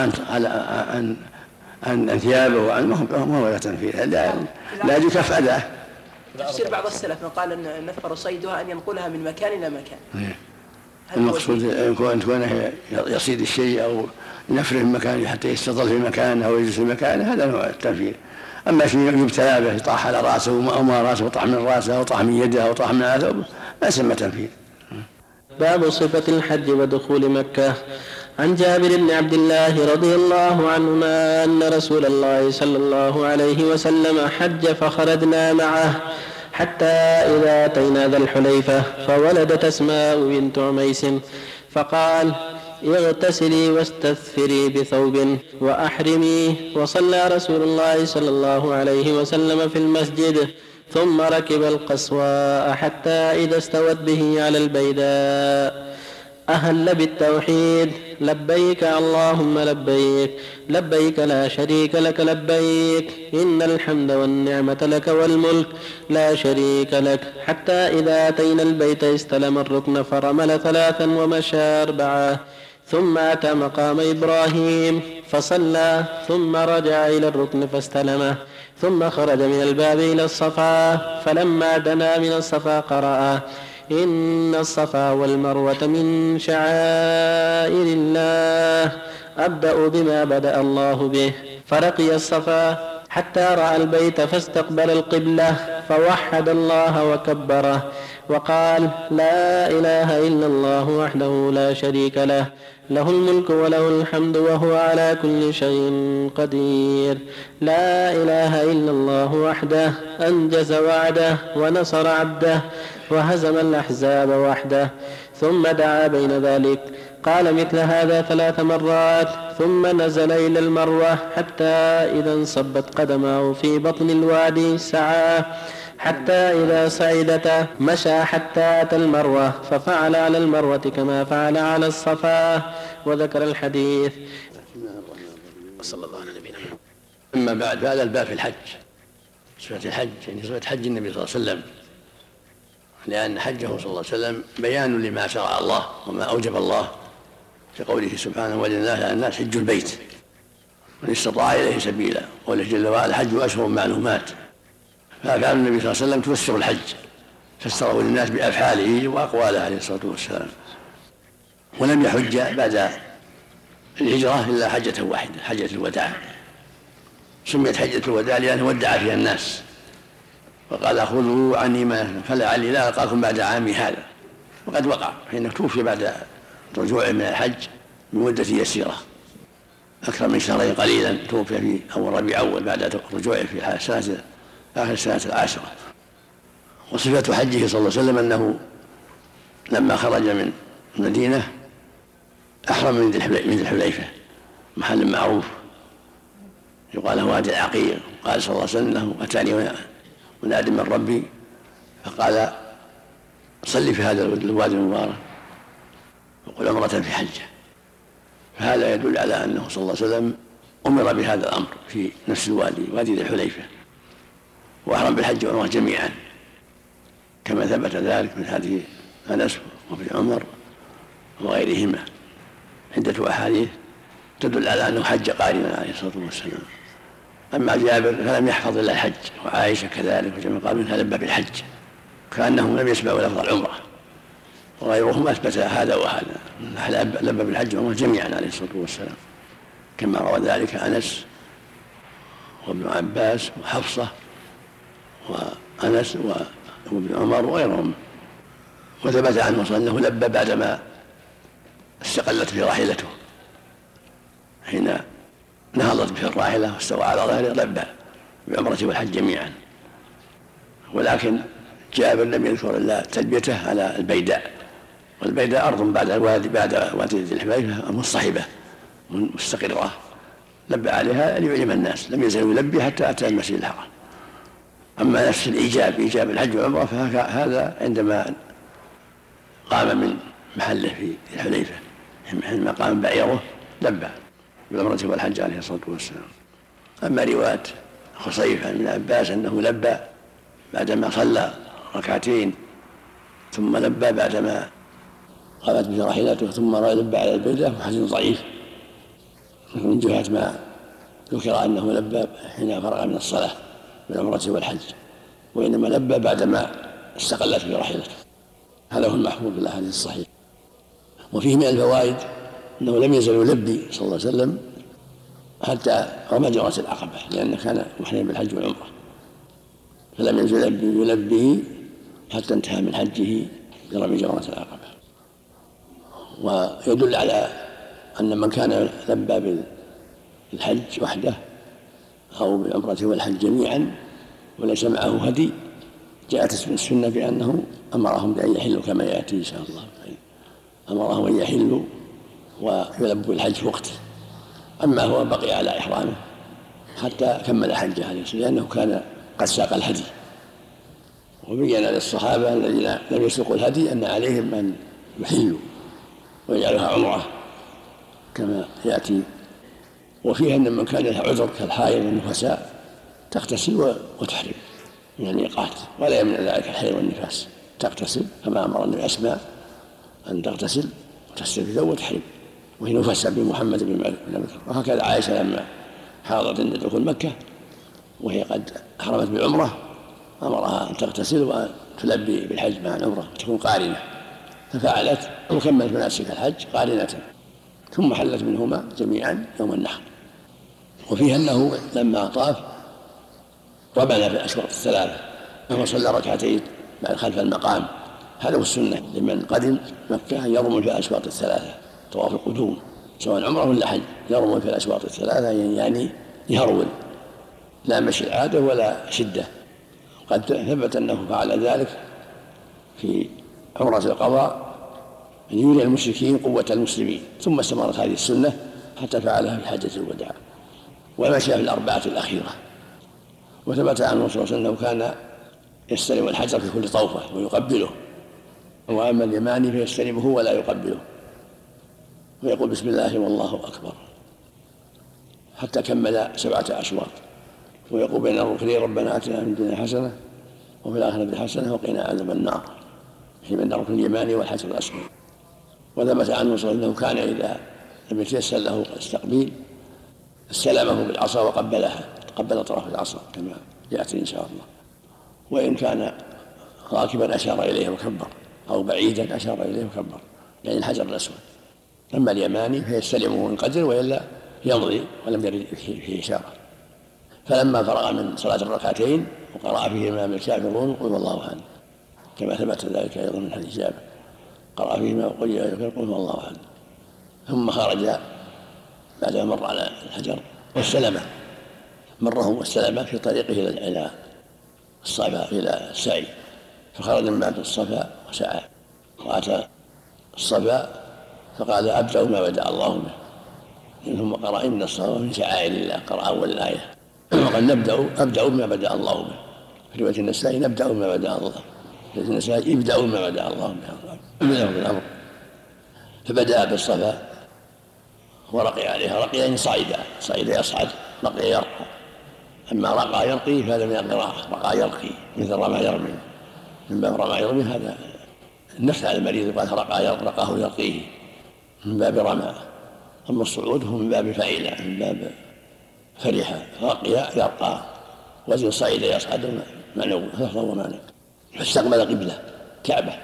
عن ثيابه وعن ما هو تنفير، لا يكف أذاه. تفسير بعض السلف من قال أن نفر صيدها أن ينقلها من مكان إلى مكان. المقصود أن كونه يصيد الشيء أو ينفره من مكانه حتى يستظل في مكانه أو يجلس في مكانه، هذا نوع التنفير. أما شيء يبتلى به يطاح على رأسه أو ما رأسه طاح من رأسه أو طاح من يده أو طاح من ثوبه لا يسمى تنفير. باب صفة الحج ودخول مكة. عن جابر بن عبد الله رضي الله عنهما أن رسول الله صلى الله عليه وسلم حج فخرجنا معه حتى إذا أتينا ذا الحليفة فولدت أسماء بنت عميس فقال اغتسلي واستثفري بثوب وأحرمي. وصلى رسول الله صلى الله عليه وسلم في المسجد ثم ركب القصواء حتى إذا استوت به على البيداء أهل بالتوحيد: لبيك اللهم لبيك، لبيك لا شريك لك لبيك، إن الحمد والنعمة لك والملك لا شريك لك. حتى إذا أتينا البيت استلم الركن فرمل 3 ومشى 4 ثم أتى مقام إبراهيم فصلى ثم رجع إلى الركن فاستلمه ثم خرج من الباب إلى الصفا فلما دنا من الصفا قرأ: إن الصفا والمروة من شعائر الله أبدأ بما بدأ الله به. فرقي الصفا حتى رأى البيت فاستقبل القبلة فوحد الله وكبره وقال: لا إله إلا الله وحده لا شريك له، له الملك وله الحمد وهو على كل شيء قدير. لا إله إلا الله وحده أنجز وعده ونصر عبده وهزم الأحزاب وحده. ثم دعا بين ذلك، قال مثل هذا 3 مرات ثم نزل إلى المروة حتى إذا انصبت قدمه في بطن الوادي سعى حتى إذا صعدت مشى حتى أتى المروة ففعل على المروة كما فعل على الصفا. وذكر الحديث. صلى الله عليه وسلم. أما بعد، فهذا الباب في الحج، صفة الحج، يعني صفة حج النبي صلى الله عليه وسلم، لأن حجه صلى الله عليه وسلم بيان لما شرع الله وما أوجب الله في قوله سبحانه: ولله على الناس حج البيت من استطاع إليه سبيلا. قوله جل وعلا: الحج أشهر معلومات. فأفعال النبي صلى الله عليه وسلم تفسر الحج، فسره للناس بأفعاله وأقواله عليه الصلاة والسلام. ولم يحج بعد الهجرة إلا حجة واحدة، حجة الوداع. سميت حجة الوداع لأنه ودع فيها الناس وقال: خذوا عني ما فلعلي لا ألقاكم بعد عامي هذا. وقد وقع، حين توفي بعد رجوعه من الحج بمدة يسيرة أكثر من 2 شهر قليلا، توفي في أول ربيع أول بعد رجوعه في آخر السنة 10. وصفة حجه صلى الله عليه وسلم أنه لما خرج من المدينة أحرم من ذي الحليفة، محل معروف يقال له وادي العقيق. قال صلى الله عليه وسلم أنه أتاني مناد من ربي فقال: صلي في هذا الوادي المبارك وقل عمرة في حجة. فهذا يدل على أنه صلى الله عليه وسلم أمر بهذا الأمر في نفس الوادي، وادي ذي الحليفة، وأحرم بالحج والعمرة جميعا، كما ثبت ذلك من حديث أنس وابن عمر وغيرهما عدة أحاديث تدل على أنه حج قارنا عليه الصلاة والسلام. أما جابر فلم يحفظ إلا الحج، وعائشة كذلك، وجميع قال منها لبى بالحج، كأنهم لم يسمعوا لفظ العمرة. وغيرهم أثبت هذا وهذا، لبى بالحج والعمرة جميعا عليه الصلاة والسلام، كما روى ذلك أنس وابن عباس وحفصة وأنس وابن عمر وغيرهم. وثبت عنه أنه لبى بعدما استقلت في راحلته، حين نهضت به الراحلة واستوى على ظهره لبى بالعمرة والحج جميعا. ولكن جابر لم يذكر إلا تلبيته على البيداء، والبيداء أرض بعد وادي ذي الحليفة مصطحبة مستقرة، لبى عليها ليعلم الناس، لم يزل يلبي حتى أتى المسجد الحرام. أما نفس إيجاب الحج والعمرة فهذا عندما قام من محله في الحليفة، حينما قام بعيره لبى بالعمرة والحج عليه الصلاة والسلام. أما رواية خصيف عن ابن عباس أنه لبى بعدما صلى 2 ثم لبى بعدما قامت به راحلته ثم لبى على البيداء، وحديث ضعيف من جهة ما ذكر أنه لبى حين فرغ من الصلاة بالعمرة والحج، وإنما لبى بعدما استقلت براحلته. هذا هو المحفوظ بالأحاديث الصحيحة. وفيه من الفوائد أنه لم يزل يلبي صلى الله عليه وسلم حتى رمى جمرة العقبة، لأنه كان محرما بالحج والعمرة، فلم يزل يلبي حتى انتهى من حجه برمي جمرة العقبة. ويدل على أن من كان لبى بالحج وحده أو بالعمرة والحج جميعا وليس معه هدي، جاءت السنة بأنه أمرهم بأن يحلوا كما يأتي إن شاء الله، أمرهم أن يحلوا ويلبي بالحج في وقته. أما هو بقي على إحرامه حتى كمل حجه عليه الصلاة والسلام، لأنه كان قد ساق الهدي. وبين للصحابة الذين لم يسوقوا الهدي أن عليهم أن يحلوا ويجعلها عمرة كما يأتي. وفيها أن من كان له عذر كالحائض والنفساء تغتسل وتحرم من الميقات، ولا يمنع ذلك الحيض والنفاس، تغتسل كما أمر النبي أسماء أن تغتسل وتغتسل في ثوب وتحرم، وهي نفساء بمحمد بن بكر. وهكذا عائشة لما حاضت عند دخول مكة وهي قد أحرمت بعمرة أمرها أن تغتسل وتلبي بالحج مع العمرة تكون قارنة، ففعلت وكملت مناسك الحج قارنة، ثم حلت منهما جميعا يوم النحر. وفيها أنه لما طاف رمل في الأشواط الثلاثة، فهو صلى ركعتين بعد خلف المقام. هذا هو السنة لمن قدم مكة أن يرمل في الأشواط الثلاثة طواف القدوم سواء عمره ولا حج، يرمل في الأشواط الثلاثة يعني يهرول، لا مشي العادة ولا شدة. قد ثبت أنه فعل ذلك في عمرة القضاء أن يري المشركين قوة المسلمين، ثم استمرت هذه السنة حتى فعلها في حجة الوداع ومشى في الأربعة الأخيرة. وثبت عنه صلى الله عليه وسلم كان يستلم الحجر في كل طوفة ويقبله، وأما اليماني فيستلمه ولا يقبله ويقول بسم الله والله أكبر حتى كمل 7 أشواط، ويقول بين الركنين ربنا آتنا في الدنيا حسنة وفي الآخرة حسنة وقنا عذاب النار، في بين الركن اليماني والحجر الأسود. وثبت عنه صلى الله عليه وسلم كان إذا لم يتيسر له التقبيل استلمه بالعصا وقبلها، قبل طرف العصا كما يأتي إن شاء الله. وإن كان راكبا أشار إليه وكبر، أو بعيدا أشار إليه وكبر، يعني الحجر الأسود. أما اليماني فيستلمه من قدر وإلا يمضي ولم يرد فيه إشارة. فلما فرغ من صلاة الركعتين وقرأ فيهما من الكافرون قل الله أحد، كما ثبت ذلك أيضا من حديث جابر، قرأ فيهما وقل يا أيها الكافرون قل الله أحد، ثم خرج بعد ما مر على الحجر واستلمه، مره واستلمه في طريقه إلى الصفا إلى السعي، فخرج من بعد الصفا وسعى وأتى الصفا فقال أبدأ ما بدأ الله به، ثم قرأ إن الصفا من شعائر الله، قرأ أول الآية وقال أبدأ ما بدأ الله به. في رواية النسائي نبدأ ما بدأ الله، في رواية النسائي ابدأوا ما بدأ الله به بالأمر. فبدأ بالصفا ورقي عليها رقيا صعد يصعد، رقي يرقى. أما رقى يرقي فهذا من القراءة، رقى يرقي مثل رمى يرمي، من باب رمى يرمي هذا النفس على المريض، قال رقاه يرقيه من باب رمى. أما الصعود هو من باب فعيلة، من باب فرحة، رقي يرقى، وزن صعيد يصعد معنو لفظ ومعنى. فاستقبل قبلة كعبة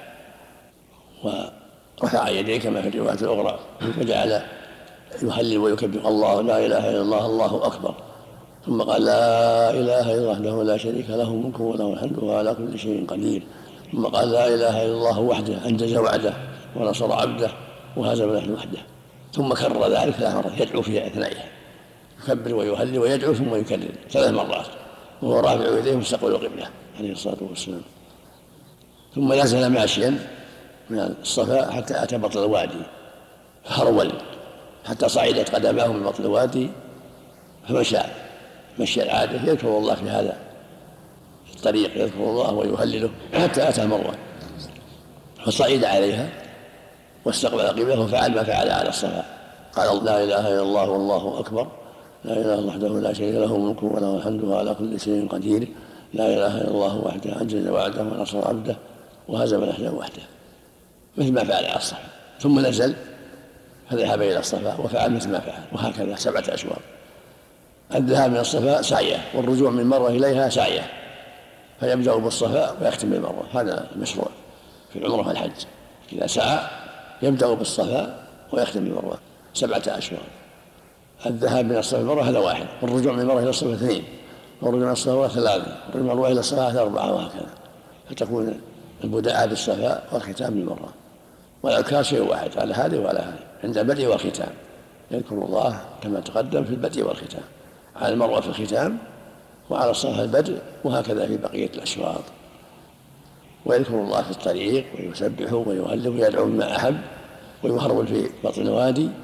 ورفع يديه كما في الروايات الأخرى، وجعل يهلل ويكبر الله لا إله إلا الله الله أكبر، ثم قال لا إله إلا الله وحده لا شريك له الملك وله الحمد وهو على كل شيء قدير، ثم قال لا إله إلا الله وحده أنجز وعده ونصر عبده وهزم الأهل وحده، ثم كرر ذلك 3 مرات يدعو في أثنائها، يكبر ويهلل ويدعو ثم يكرر 3 مرات وهو رافع يديه مستقبل القبلة عليه الصلاة والسلام. ثم نزل ماشيا من الصفا حتى أتى بطن الوادي فهرول حتى صعدت قدماه من بطن الوادي، فمشى مشي العادة يذكر الله في هذا الطريق، يذكر الله ويهلله حتى أتى مروة فصعد عليها واستقبل قبله وفعل ما فعل على الصفا، قال لا إله إلا الله والله أكبر، لا إله إلا الله وحده لا شريك له الملك وله الحمد وهو على كل شيء قدير، لا إله إلا الله وحده أنجز وعده ونصر عبده وهزم الأحزاب وحده، مثل ما فعل على الصفا. ثم نزل فذهب إلى الصفا وفعل مثل ما فعل، وهكذا 7 أشواط. الذهاب من الصفا سعيه، والرجوع من مرة إليها سعيه، فيبدأ بالصفا ويختم بالمروة، هذا المشروع في العمرة والحج، إذا سعى يبدأ بالصفا ويختم بالمروة 7 أشواط. الذهاب من الصفا بالمروة هذا 1، والرجوع من مرة إلى الصفا 2، والرجوع من الصفا 3، والرجوع من المروة إلى الصفا 4، وهكذا، فتكون البداء بالصفا والختام بالمروة. والأذكار شيء واحد على هذه وعلى هذه، عند البدء والختام يذكر الله كما تقدم في البدء والختام، على المروة في الختام وعلى الصفا البدء، وهكذا في بقية الأشواط. ويذكر الله في الطريق ويسبحه ويهلل ويدعو بما أحب ويهرول في بطن الوادي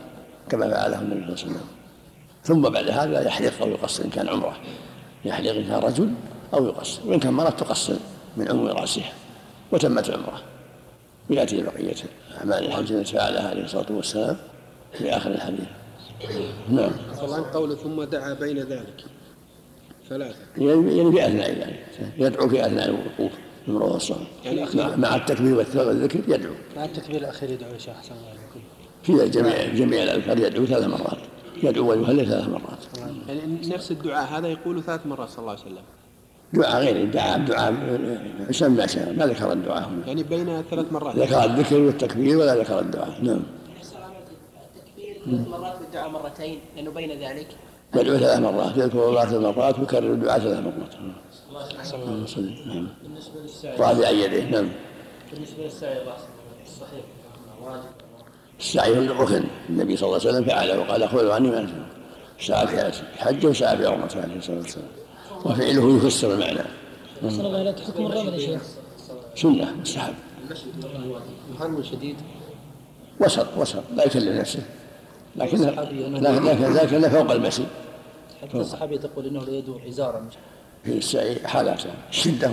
كما فعله النبي صلى الله عليه وسلم. ثم بعد هذا يحلق أو يقصر إن كان عمره، يحلق إن كان رجل أو يقصر، وإن كان مرأة تقصر من عموم رأسها وتمت عمره. ويأتي بقية أعمال الحج التي فعلها عليه الصلاة والسلام في آخر الحديث. نعم. طبعا قوله ثم دعا بين ذلك ثلاثة، يعني في أثناء ذلك يدعو في أثناء الوقوف المرور الصلاة يعني مع التكبير والذكر يدعو. مع التكبير الأخير يدعو يا شيخ أحسن الله في جميع الأذكار يدعو 3 مرات، يدعو ويهلل 3 مرات. يعني نفس الدعاء هذا يقول 3 مرات صلى الله عليه وسلم. دعاء غير الدعاء سمع ما ذكر الدعاء هنا. يعني بين 3 مرات ذكر الذكر والتكبير ولا ذكر الدعاء. نعم. التكبير 3 مرات والدعاء مرتين لأنه بين ذلك يدعو 3 مرات، يذكر الله 3 مرات ويكرر الدعاء 3 مرات. نعم. بالنسبة للسعي رافع يديه. نعم. بالنسبة للسعي الصحيح واجب. السعي من الركن، النبي صلى الله عليه وسلم فعله وقال خذوا عني ما سعى في حجه وسعى في عمرته عليه الصلاة والسلام، وفعله يفسر المعنى. صلى الله عليه وسلم. حكم الرمل يا شيخ سنة مستحب. هرول شديد وسط لا يكلف نفسه، لكن فوق المشي. حتى الصحابي تقول انه لا يدور ازارا في السعي حالات الشدة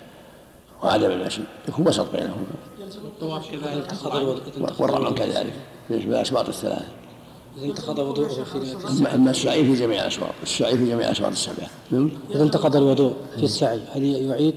وعدم المشي يكون وسط بينهما. الطواف كذلك والرمل كذلك بالنسبة للأشواط الثلاث. إذا انتقض وضوءه في أما السعي في جميع الأشواط، السعي في جميع الأشواط ال7. إذا انتقض الوضوء في السعي هل يعيد؟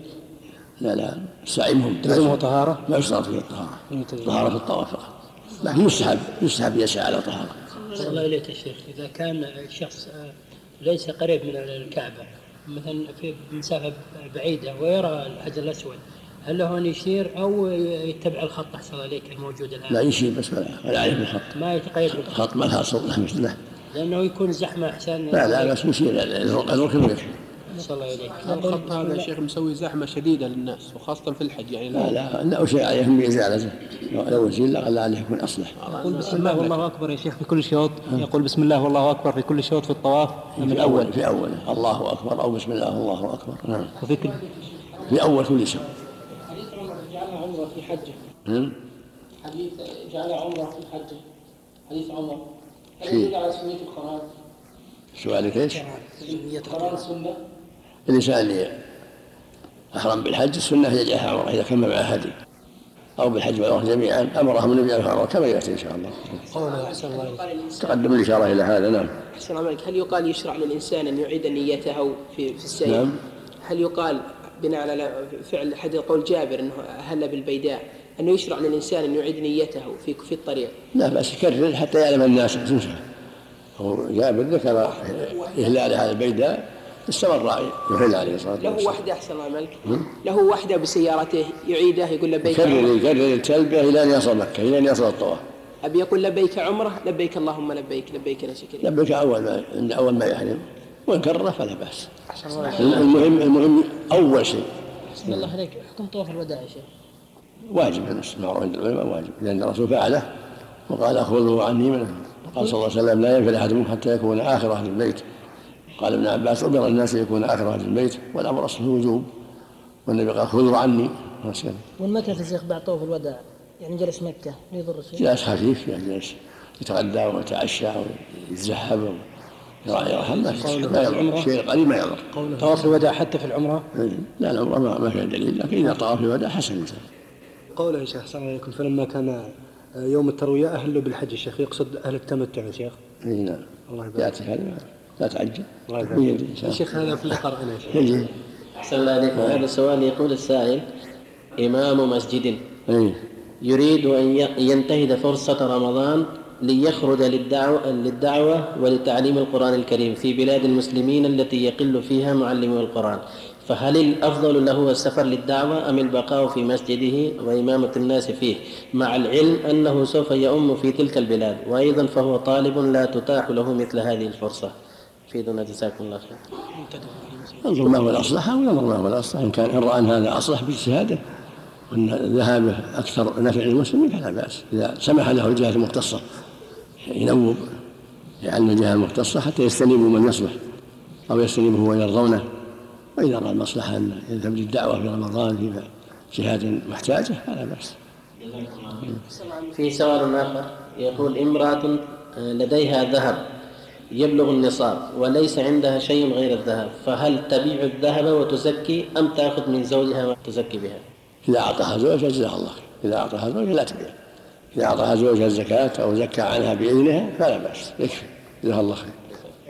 لا السعي مهم. تلزمه طهارة؟ ما يشترط فيه طهارة في الطواف فقط، لكن يستحب يسعى على طهارة. الله إليك يا شيخ، إذا كان الشخص ليس قريب من الكعبة مثلا في مسافة بعيدة ويرى الحجر الأسود، هل له أن يشير أو يتبع الخط أحسن عليك الموجود الآن؟ لا يشير بس ولا يعرف الخط، ما يتقيد بالخط. الخط ما لها صوت له لأنه يكون زحمة أحسن. لا بس يشير الركن ويكفي. صلى الله عليك. الخط هذا يا شيخ مسوي زحمة شديدة للناس وخاصة في الحج يعني. لا شيء عليهم بإزالته، لو يزيل لعل عليه يكون أصلح. يقول بسم الله والله أكبر يا شيخ في كل شوط، يقول بسم الله والله أكبر في كل شوط في الطواف من الأول في أول الله أكبر أو بسم الله الله أكبر. نعم. في أول كل شوط. حديث عمر جعلنا عمره في حجه. حديث جعل عمره في حجه. حديث عمر. هل يدل على سنية القرآن؟ سؤالك ايش؟ قرآن السنة. الإنسان اللي أحرم بالحج السنة يجعلها عمره إذا كان معه هدي أو بالحج والعمرة جميعا أمرهم النبي عليه الصلاة كما يأتي إن شاء الله. قوله أحسن الله تقدم الإشارة إلى هذا. نعم. أحسن الله عليك. هل يقال يشرع للإنسان أن يعيد نيته في السير؟ نعم. هل يقال بناء على فعل حديث قول جابر أنه أهل بالبيداء أنه يشرع للإنسان أن يعيد نيته في الطريق؟ لا بس يكرر حتى يعلم الناس تنسى. هو جابر ذكر إهلال هذا البيداء استمر يحل عليه الصلاة والسلام. له وحده أحسن الله عليك. له وحده بسيارته يعيده يقول لبيك يكرر التلبية إلى أن يصل مكة إلى أن يصل الطواف. أبي يقول لبيك عمره لبيك اللهم لبيك لا شريك لك. لبيك أول ما يحرم وإن كرر فلا بأس. المهم أول شيء. بسم الله عليك. حكم طواف الوداع يا شيخ واجب معروف عند العلماء واجب، لأن الرسول فعله وقال خذوا عني منه. قال صلى الله عليه وسلم لا ينفع أحدكم حتى يكون آخر أهل البيت. قال ابن عباس أمر الناس يكون آخر أهل البيت والأمر أصله وجوب، والنبي قال خذوا عني. والمكة في شيخ بعد طواف الوداع يعني جلس مكة يضر الرسول؟ جلس خفيف يعني جلس يتغدى ويتعشى ويتزحف يرحم ما يضر، شيء قليل ما يضر. طواف الوداع حتى في العمرة؟ لا العمرة ما فيها دليل، لكن إذا طواف الوداع حسن. قوله يا شيخ السلام عليكم فلما كان يوم التروية أهلوا بالحج الشيخ يقصد أهل التمتع يا شيخ؟ نعم. الله يبارك هذا لا تعجل. الشيخ هذا في القرآن يا شيخ. أحسن الله عليكم. هذا سؤال يقول السائل: إمام مسجد يريد أن ينتهز فرصة رمضان ليخرج للدعوة ولتعليم القرآن الكريم في بلاد المسلمين التي يقل فيها معلمو القرآن، فهل الأفضل له السفر للدعوة أم البقاء في مسجده وإمامة الناس فيه، مع العلم أنه سوف يؤم في تلك البلاد، وأيضا فهو طالب لا تتاح له مثل هذه الفرصة؟ فيدنا جزاكم الله خير. انظر ما هو الأصلح وينظر ما هو الأصلح، إن رأى أن هذا أصلح باجتهاده وأن ذهابه أكثر نفع للمسلمين فلا بأس، إذا سمح له الجهة المختصة ينوب لعلم الجهة المختصة حتى يستنيبوا من يصلح أو يستنيبه ويرضونه. وإذا رأى المصلحة أن يذهب للدعوة في رمضان في جهاد محتاجة فلا بأس. في سؤال آخر يقول: امرأة لديها ذهب يبلغ النصاب وليس عندها شيء غير الذهب، فهل تبيع الذهب وتزكي أم تأخذ من زوجها وتزكي بها؟ إذا أعطاها زوجها جزاها الله خير، إذا أعطاها زوجها لا تبيع. إذا أعطاها زوجها الزكاة أو زكى عنها بإذنها فلا بأس، يكفي، جزاها الله خير.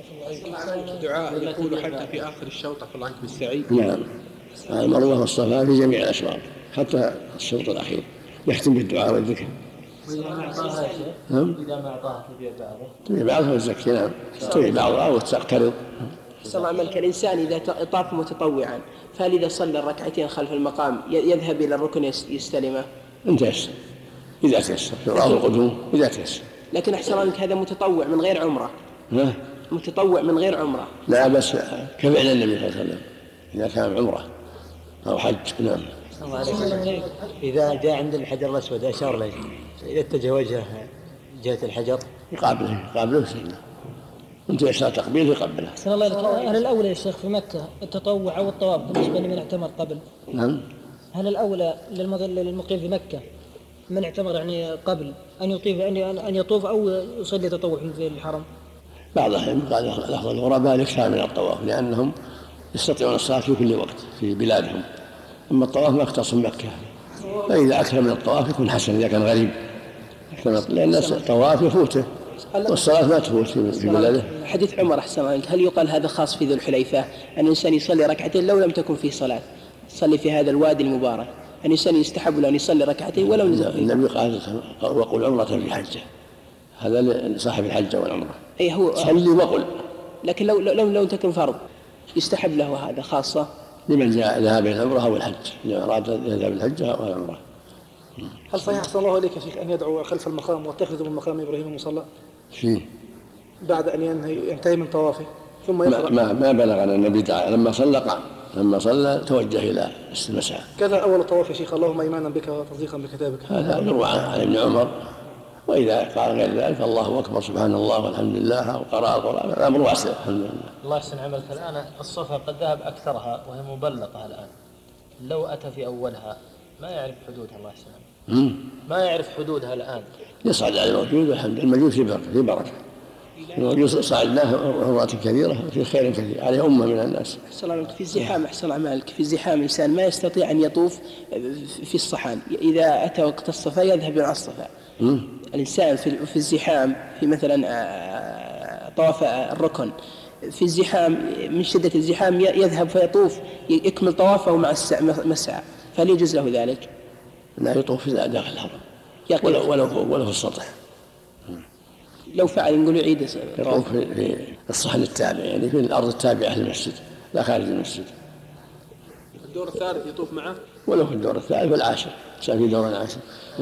الدعاء يقول حتى في آخر الشوط في العنك بالسعيد. نعم، المروة والصفا في جميع الأشواط حتى الشوط الأخير يختم بالدعاء والذكر. وإذا ما أعطاها شيء، إذا ما أعطاها تبيع بعضها. تبيع بعضها وتزكي، نعم، تبيع بعضها وتقترض. صلى عملك الإنسان إذا طاف متطوعا، فهل إذا صلى الركعتين خلف المقام يذهب إلى الركن يستلمه؟ إن تيسر، إذا تيسر، في رأس القدوم إذا تيسر. لكن أحسن عنك هذا متطوع من غير عمرة. متطوع من غير عمرة. لا بس كفعل النبي صلى الله عليه وسلم إذا كان عمرة أو حج. نعم. إذا جاء عند الحجر الأسود أشار له، إذا اتجه وجهه جهة الحجر يقابله سنة، أنت يسار تقبيله يقبله. أحسن الله إليك. هل الأولى يا شيخ في مكة التطوع أو الطواف بالنسبة لمن اعتمر قبل؟ نعم. هل الأولى للمقيم في مكة من اعتمر يعني قبل أن يطوف أو يصلي تطوع في الحرم؟ بعض الأحيان قال الأفضل الغرباء الإكثار من الطواف لأنهم يستطيعون الصلاة في كل وقت في بلادهم، أما الطواف ما يختص مكة، فإذا أكثر من الطواف يكون حسن إذا كان غريب، لأن الطواف يفوته والصلاة ما تفوت في بلاده. حديث عمر أحسن عنك، هل يقال هذا خاص في ذو الحليفة أن الإنسان يصلي ركعتين لو لم تكن فيه صلاة، يصلي في هذا الوادي المبارك، أن الإنسان يستحب له أن يصلي ركعتين ولو نزل فيه؟ النبي قال وقل عمرة في حجة، هذا لصاحب الحجة والعمرة. أي هو صلي وقل. لكن لو تكن فرض يستحب له هذا خاصة لمن ذهب إلى العمرة أو الحج، إذا أراد يذهب الحجة أو العمرة. هل صحيح أحسن الله إليك فيك أن يدعو خلف المقام واتخذ من مقام إبراهيم مصلى بعد أن ينتهي من طوافه ثم يقرأ؟ ما بلغنا النبي دعا لما صلى توجه إلى المسعى. كذا أول طواف يا شيخ اللهم إيمانا بك وتصديقا بكتابك. هذا يروى عن ابن عمر، وإذا قال غير ذلك الله أكبر سبحان الله والحمد لله وقرأ القرآن الأمر واسع الحمد لله. الله يحسن عملك. الآن الصفا قد ذهب أكثرها وهي مبلطة الآن، لو أتى في أولها ما يعرف حدودها، الله يحسن عملك، ما يعرف حدودها الآن، يصعد على الموجود والحمد لله، الموجود في بركة، الموجود صعدناه عمرات كثيرة في خير كثير عليه أمة من الناس. في الزحام أحسن عملك، في الزحام إنسان ما يستطيع أن يطوف في الصحان، إذا أتى وقت الصفا يذهب إلى الصفا. الإنسان في الزحام في مثلا طواف الركن في الزحام من شدة الزحام يذهب فيطوف يكمل طوافه مع المسعى، فهل يجوز له ذلك؟ لا يطوف داخل الحرم ولو في السطح. لو فعل نقول يعيد يطوف في الصحن التابع، يعني في الأرض التابعة للمسجد لا خارج المسجد. الدور الثالث يطوف معه ولو في الدور الثالث والعاشر، في دور العاشر.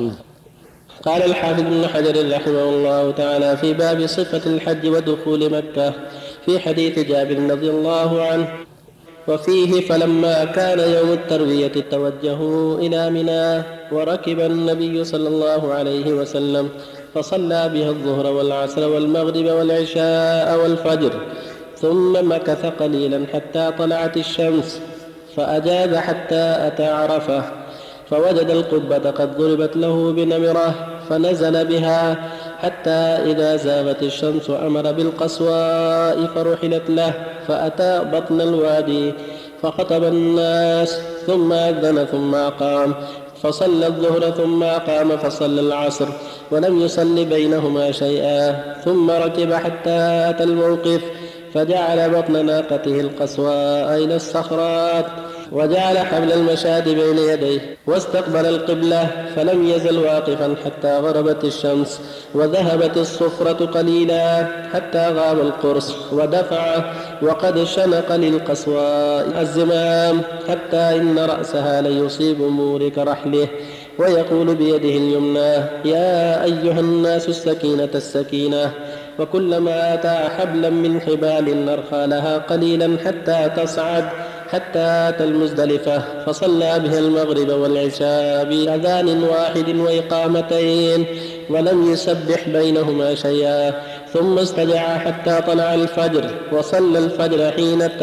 قال الحافظ ابن حجر رحمه الله تعالى في باب صفة الحج ودخول مكة في حديث جابر رضي الله عنه وفيه: فلما كان يوم التروية توجهوا إلى منى، وركب النبي صلى الله عليه وسلم فصلى بها الظهر والعصر والمغرب والعشاء والفجر، ثم مكث قليلا حتى طلعت الشمس، فأجاز حتى أتى عرفة، فوجد القبة قد ضربت له بنمرة فنزل بها حتى إذا زاغت الشمس أمر بالقصواء فرحلت له، فأتى بطن الوادي فخطب الناس ثم أذن ثم أقام فصلى الظهر ثم أقام فصلى العصر ولم يصل بينهما شيئا، ثم ركب حتى أتى الموقف فجعل بطن ناقته القصواء إلى الصخرات وجعل حبل المشاة بين يديه واستقبل القبلة، فلم يزل واقفا حتى غربت الشمس وذهبت الصفرة قليلا حتى غاب القرص ودفع، وقد شنق للقصواء الزمام حتى إن رأسها ليصيب مورك رحله، ويقول بيده اليمنى: يا أيها الناس السكينة السكينة، وكلما أتى حبلا من حبال نرخى لها قليلا حتى تصعد حتى أتى المزدلفة فصلى بها المغرب والعشاء بأذان واحد وإقامتين ولم يسبح بينهما شيئا، ثم استجع حتى طلع الفجر وصلى الفجر حين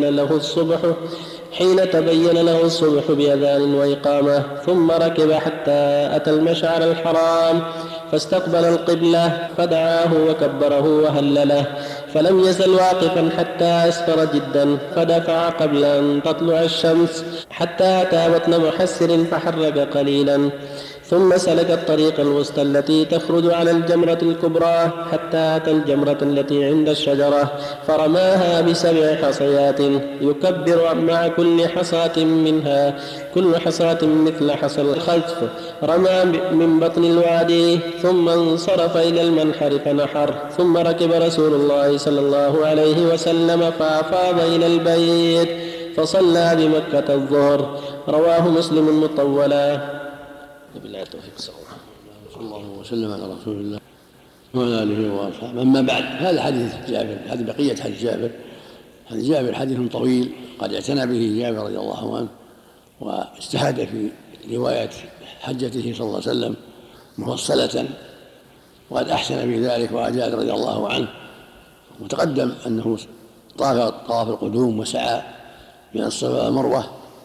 تبين له الصبح بأذان وإقامة، ثم ركب حتى أتى المشعر الحرام فاستقبل القبلة فدعاه وكبره وهلله، فلم يزل واقفا حتى أسفر جدا، فدفع قبل أن تطلع الشمس حتى أتى بطن محسر فحرك قليلا، ثم سلك الطريق الوسطى التي تخرج على الجمرة الكبرى حتى أتى الجمرة التي عند الشجرة فرماها ب7 حصيات، يكبر مع كل حصاة منها، كل حصاة مثل حصى الخلف، رمى من بطن الوادي، ثم انصرف إلى المنحر فنحر، ثم ركب رسول الله صلى الله عليه وسلم فأفاض إلى البيت فصلى بمكة الظهر. رواه مسلم مطولا. بالله التوفيق، صلى الله وسلم على رسول الله وعلى اله واصحابه. اما بعد، هذا حديث جابر، هذه بقيه حديث جابر. حديث جابر حديث طويل قد اعتنى به جابر رضي الله عنه، واجتهد في روايه حجته صلى الله عليه وسلم مفصله، وقد احسن في ذلك واجاد رضي الله عنه. وتقدم انه طاف طواف القدوم وسعى بين الصفا والمروه،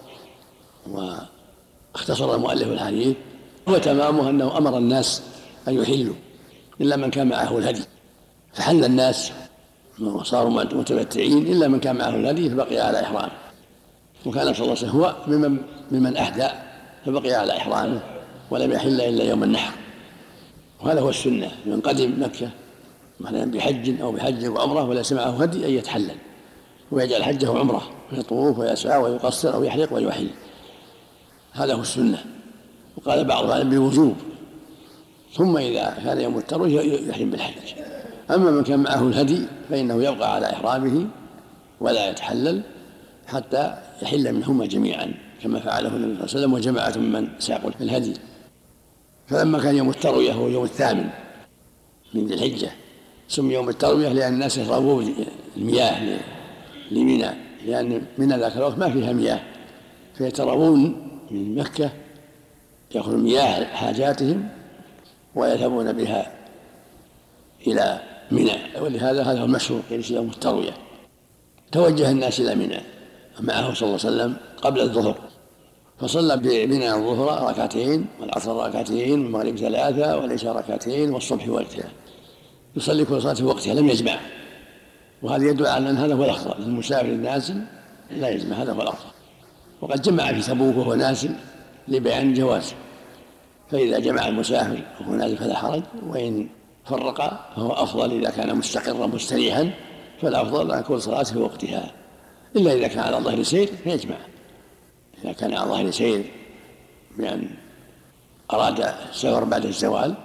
واختصر المؤلف الحديث، وتمامه أنه أمر الناس أن يحلوا إلا من كان معه الهدي، فحل الناس وصاروا متمتعين إلا من كان معه الهدي فبقي على إحرامه، وكان صلى الله عليه وسلم هو ممن أهدى فبقي على إحرامه ولم يحل إلا يوم النحر. وهذا هو السنة، من قدم مكة مثلا بحج أو بحج وعمرة وليس معه هدي أن يتحلل ويجعل حجه عمرة، يطوف ويسعى ويقصر أو يحلق ويحل، هذا هو السنة. وقال بعض العلماء بالوجوب، ثم إذا كان يوم التروية يحرم بالحج. أما من كان معه الهدي فإنه يبقى على إحرامه ولا يتحلل حتى يحل منهما جميعا، كما فعله النبي صلى الله عليه وسلم وجماعة ممن ساقوا الهدي. فلما كان يوم التروية هو يوم 8 من ذي الحجة سمي يوم التروية لأن الناس يشربوا المياه لمنى، لأن منى ذاك الوقت ما فيها مياه، فيتروون من مكة يأخذون مياه حاجاتهم ويذهبون بها إلى منى، ولهذا هذا هو المشهور قيل يوم التروية. توجه الناس إلى منى معه صلى الله عليه وسلم قبل الظهر، فصلى بمنى الظهر 2 والعصر 2 والمغرب 3 والعشاء 2 والصبح وقتها، يصلي كل صلاة في وقتها لم يجمع، وهذا يدل على أن هذا هو الأفضل للمسافر النازل لا يجمع، هذا هو الأفضل. وقد جمع في تبوك وهو نازل لبيان الجواز، فإذا جمع المسافر وهو نازل فلا حرج، وإن فرق فهو أفضل إذا كان مستقرا مستريحا، فالأفضل أن كل صلاة في وقتها، إلا إذا كان على ظهر سير فيجمع. إذا كان على ظهر سير بأن أراد السفر بعد الزوال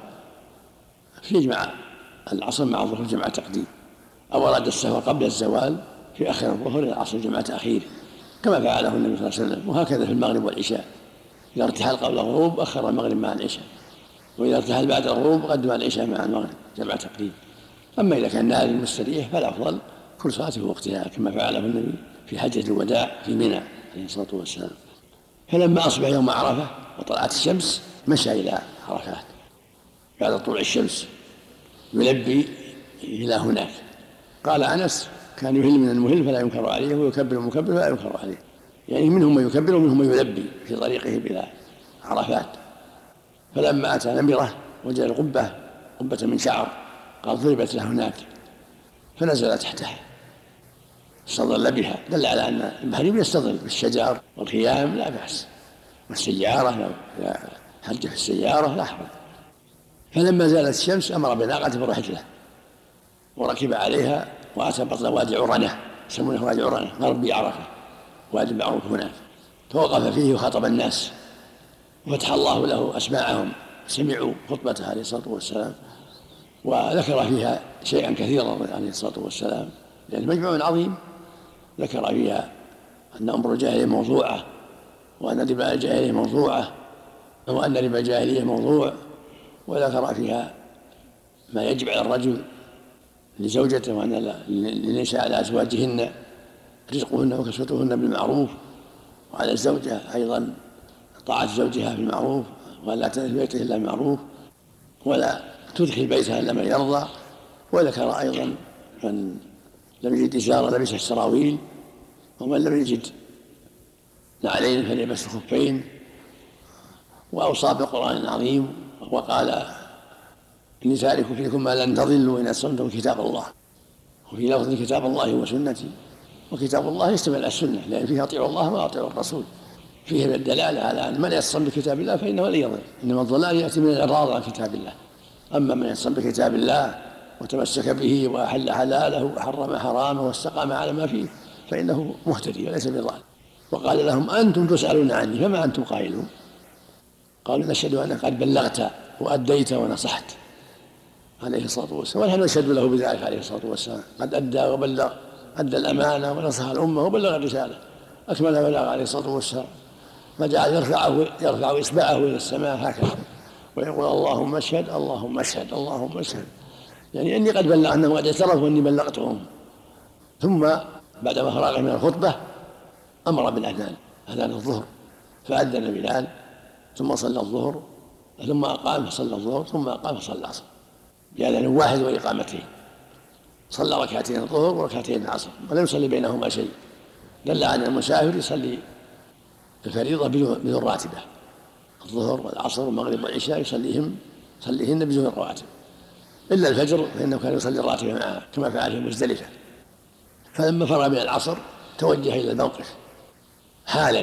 فيجمع العصر مع الظهر جمع تقديم، أو أراد السفر قبل الزوال في آخر الظهر إلى العصر جمع تأخير، كما فعله النبي صلى الله عليه وسلم. وهكذا في المغرب والعشاء، إذا ارتحل قبل الغروب أخر المغرب مع العشاء، وإذا ارتحل بعد الغروب قدم العشاء مع المغرب جمع تقديم. أما إذا كان نازل مستريح فالأفضل كل صلاة في وقتها، كما فعله النبي في حجة الوداع في منى عليه الصلاة والسلام. فلما أصبح يوم عرفة وطلعت الشمس مشى إلى عرفات بعد طلوع الشمس يلبي إلى هناك. قال أنس كان يهل من المهل فلا ينكر عليه، ويكبر المكبر فلا ينكر عليه، يعني منهم من يكبر ومنهم من يلبي في طريقه إلى عرفات. فلما أتى نمرة وجد القبة من شعر قال ضربت له هناك، فنزل تحتها استظل بها، دل على أن المحرم يستظل بالشجر والخيام لا بأس، والسيارة لو حج في السيارة لا حرج. فلما زالت الشمس أمر بناقته برحلته وركب عليها وأتى بطن وادي عرنة، يسمونه وادي عرنة غربي عرفة، وادي معروف هناك، فوقف فيه وخاطب الناس وفتح الله له أسماعهم، سمعوا خطبته عليه الصلاة والسلام، وذكر فيها شيئا كثيرا عليه الصلاة والسلام، لأن مجمع عظيم ذكر فيها أن أمر الجاهلية موضوعة، وأن ربا الجاهلية موضوعة، وأن ربا الجاهلية موضوع، وذكر فيها ما يجب على الرجل لزوجته وأن للنساء على أزواجهن رزقهن وكسوتهن بالمعروف، وعلى الزوجة أيضا طاعة زوجها بالمعروف، ولا تدخل بيته إلا بالمعروف، ولا تدخل بيتها إلا من يرضى. وذكر أيضا من لم يجد إزارا لبس السراويل، ومن لم يجد نعلين فليلبس الخفين، وأوصى بالقرآن العظيم، وقال إني تارك فيكم ما لن تضلوا إن أصمتم كتاب الله، وفي لفظ كتاب الله وسنتي، وكتاب الله يشتمل على السنة لأن فيها أطيعوا الله وأطيعوا الرسول، فيه الدلالة على أن من يصم بكتاب الله فإنه لن يضل، إنما الضلال يأتي من الإعراض عن كتاب الله. أما من يصم بكتاب الله وتمسك به وأحل حلاله وحرم حرامه واستقام على ما فيه فإنه مهتدي وليس بضال. وقال لهم أنتم تسألون عني فما أنتم قائلون؟ قالوا نشهد أنك قد بلغت وأديت ونصحت عليه الصلاة والسلام، ونحن نشهد له بذلك عليه الصلاة والسلام، قد أدى وبلغ، أدى الأمانة ونصح الأمة وبلغ الرسالة، أكمل بلاغ عليه الصلاة والسلام، فجعل يرفع إصبعه إلى السماء هكذا ويقول اللهم اشهد اللهم اشهد اللهم اشهد، يعني إني قد بلغ، أنه قد اعترف وإني بلغتهم. ثم بعدما فرغ من الخطبة أمر بالأذان، أذان الظهر، فأذن بلال ثم صلى الظهر، ثم أقام فصلى الظهر، ثم أقام فصلى العصر بأذان واحد وإقامتين، صلى ركعتين الظهر وركعتين العصر ولم يصلي بينهما شيء، دل على المسافر يصلي الفريضة بدون راتبة، الظهر والعصر والمغرب والعشاء يصليهن بدون رواتب، إلا الفجر فإنه كان يصلي الراتبة معها كما فعل في مزدلفة. فلما فرغ من العصر توجه إلى الموقف حالا،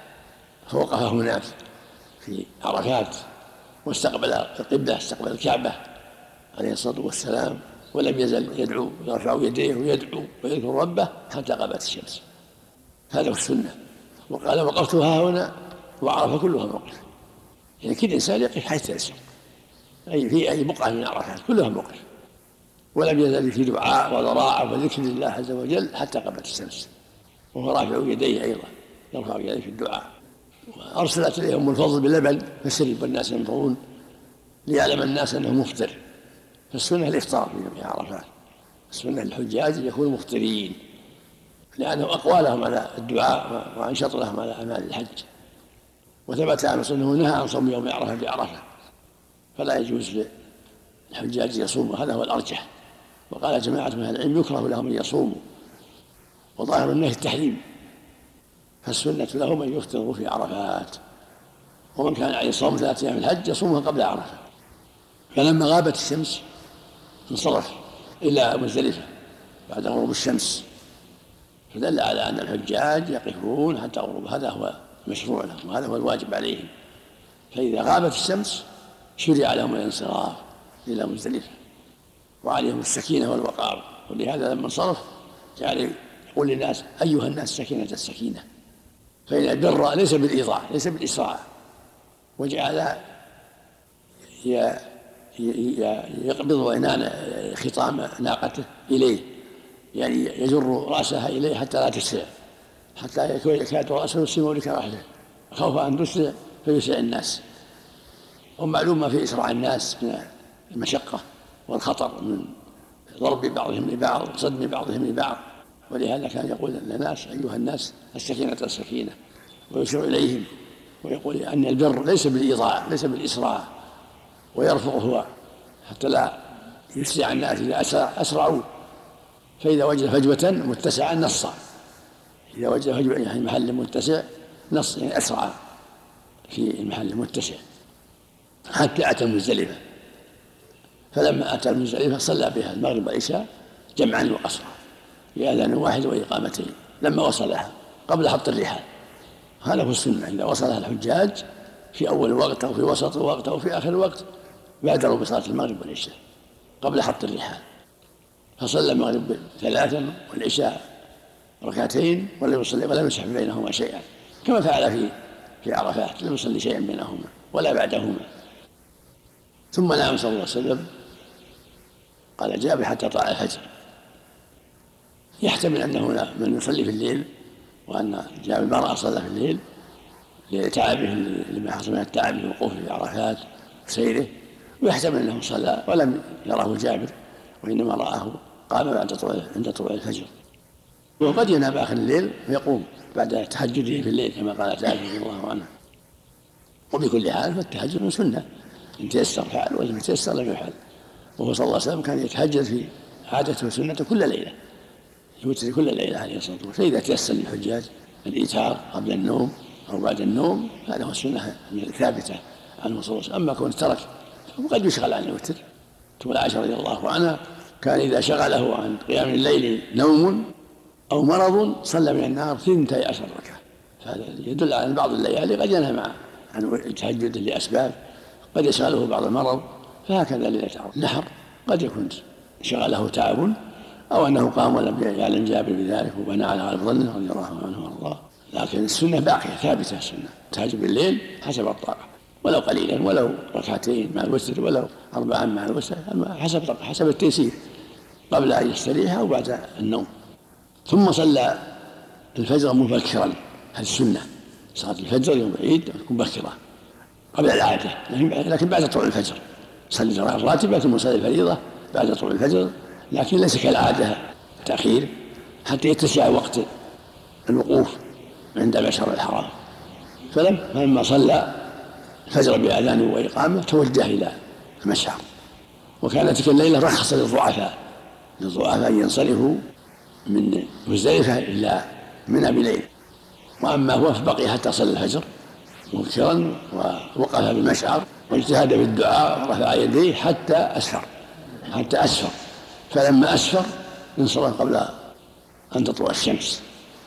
فوقفه هناك في عرفات واستقبل القبلة، استقبل الكعبة عليه الصلاة والسلام، ولم يزل يدعو يرفع يديه ويدعو ويذكر ربه حتى غابت الشمس. هذا هو السنة. وقال وقفت ها هنا وعرف كلها موقف، يعني كل إنسان يقف حيث يسر، أي في أي بقعة من عرفات كلها موقف، ولم يزل في دعاء وضراعة وذكر الله عز وجل حتى غابت الشمس، وهو رافع يديه أيضا يرفع يديه في الدعاء. وأرسلت إليهم الفضل باللبن فشرب والناس ينظرون ليعلم الناس أنه مفطر. فالسنة الإفطار في عرفات، السنة للحجاج يكونوا مفطرين لأنه أقوى لهم على الدعاء وأنشط لهم على أعمال الحج. وثبت عنه أنه نهى عن صوم يوم عرفة بعرفة، فلا يجوز للحجاج يصوموا، هذا هو الأرجح. وقال جماعة من أهل العلم يكره لهم أن يصوموا، وظاهر النهي التحريم، فالسنة لهم أن يفطروا في عرفات، ومن كان عليه صوم 3 أيام الحج يصومها قبل عرفة. فلما غابت الشمس انصرف إلى مزدلفة بعد غروب الشمس، فدل على أن الحجاج يقفون حتى غروب، هذا هو المشروع لهم وهذا هو الواجب عليهم. فإذا غابت الشمس شرع لهم الانصراف إلى مزدلفة، وعليهم السكينة والوقار. ولهذا لما انصرف جعل يقول للناس أيها الناس السكينة، فإن البر ليس بالإيضاع ليس بالإسراع، وجعل يقبض عنان خطام ناقته إليه، يعني يجر رأسها إليه حتى لا تسرع، حتى يكاد رأسه يسلم لكراهته خوف أن تسرع فيسرع الناس. ومعلوم ما في إسراع الناس من المشقة والخطر من ضرب بعضهم لبعض وصدم بعضهم لبعض، ولهذا كان يقول للناس أيها الناس السكينة، ويشير إليهم ويقول أن البر ليس بالإيضاع ليس بالإسراع، ويرفض هو حتى لا يسرع الناس إذا أسرعوا. فإذا وجد فجوة متسعة نص، إذا وجد فجوة يعني محل متسع نص، يعني أسرع في المحل المتسع حتى أتى مزدلفة. فلما أتى مزدلفة صلى بها المغرب والعشاء جمعا وقصرا بأذان واحد وإقامتين لما وصلها قبل حط الرحال. هذا هو السنة، إذا وصلها الحجاج في أول وقت أو في وسط وقت أو في آخر وقت بادروا بصلاة المغرب والعشاء قبل حط الرحال، فصلى المغرب 3 والعشاء 2 ولم يصح بينهما شيئا، كما فعل في عرفات، لم يصلي شيئا بينهما ولا بعدهما. ثم نام صلى الله عليه وسلم، قال جابر حتى طلع الفجر. يحتمل أنه من يصلي في الليل، وأن جابر ما رأى صلى في الليل لتعبه لما حصل من التعب في وقوفه في عرفات وسيره، ويحتمل أنه صلى ولم يراه جابر، وإنما رآه قام عند طلوع الفجر. وقد ينام آخر الليل ويقوم بعد تهجده في الليل كما قال تعالى رضي الله عنه. وبكل حال فالتهجد سنة، إن تيسر فعل وإن تيسر لم يفعل. وهو صلى الله عليه وسلم كان يتهجد في عادته وسنته كل ليلة، يوتر كل ليلة عليه الصلاة والسلام. فإذا تيسر للحجاج الإيتار قبل النوم أو بعد النوم هذا هو السنة الثابتة عنه صلى الله عليه وسلم. أما كون ترك وقد يشغل عن الوتر تقول عائشة رضي الله عنها كان إذا شغله عن قيام الليل نوم أو مرض صلى من النهار 12 ركعة. فهذا يدل على أن بعض الليالي قد ينام عن التهجد لأسباب، قد يشغله بعض المرض، فهكذا ليلة النحر قد يكون شغله تعب أو أنه قام ولم يعلم جابر بذلك وبنى على غالب ظنه رضي الله عنه وارضاه. لكن السنة باقية ثابتة، السنة التهجد بالليل حسب الطاقة، ولو قليلا، ولو ركعتين مع الوتر، ولو 4 مع الوتر، حسب التيسير، قبل أن يستريح أو بعد النوم. ثم صلى الفجر مبكرا، هذه السنة، صلاة الفجر يوم العيد تكون مبكرة قبل العادة، لكن بعد طلوع الفجر. صلي الراتبة ثم صلي الفريضة بعد طلوع الفجر، لكن ليس كالعادة تأخير حتى يتسع وقت الوقوف عند المشعر الحرام. فلما صلى الفجر بأذان وإقامة توجه إلى المشعر. وكانت تلك الليلة رخص للضعفاء ينصرفوا من مزدلفة إلى منى بليل، وأما هو فبقي حتى صلى الفجر مبكرا ووقف بالمشعر واجتهد بالدعاء ورفع يديه حتى أسفر. فلما أسفر انصرف قبل أن تطلع الشمس،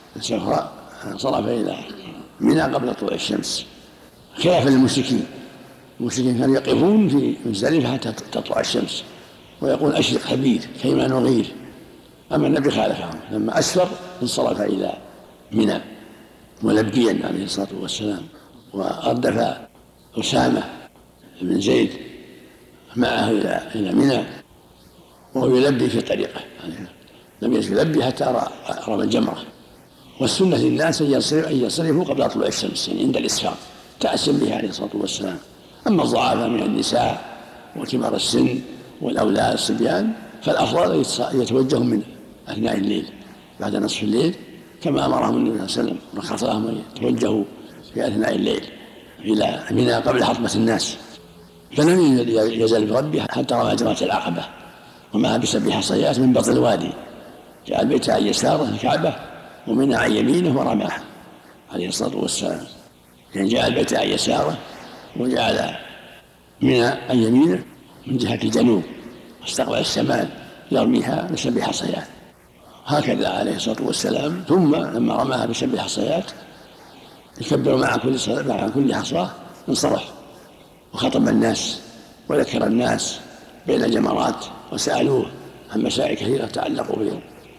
انصرف إلى منى قبل طلوع الشمس، خلافا للمشركين. المشركين كانوا يقفون في مزدلفة حتى تطلع الشمس ويقول أشرق خبير كيما نغير، أما النبي خالفهم، لما أسفر انصرف إلى منى ملبيا عليه الصلاة والسلام. وأردف أسامة بن زيد معه إلى منى وهو يلبي في طريقه، لم يلبي حتى رمى الجمرة. والسنة للناس أن ينصرفوا قبل طلوع الشمس، يعني عند الإسفار، تأسم به عليه الصلاة والسلام. أما الضعفاء من النساء وكبار السن والأولاد الصبيان فالأفضل يتوجهوا من أثناء الليل بعد نصف الليل، كما أمرهم النبي صلى الله عليه وسلم، رخص لهم أن يتوجهوا في أثناء الليل إلى منى قبل حطمة الناس. فلم يزل بربه حتى رمى جمرة العقبة ومعها ب7 حصيات من بطن الوادي، جعل بيته عن يساره الكعبة ومنى عن يمينه ورماها عليه الصلاة والسلام. يعني جعل بيته عن يساره وجعل منى عن يمينه من جهة الجنوب واستقبل الشمال يرميها ب7 حصيات، هكذا عليه الصلاة والسلام. ثم لما رماها ب7 حصيات يكبر مع كل حصاة انصرف وخطب الناس وذكر الناس بين الجمرات وسألوه عن مسائل كثيرة تتعلق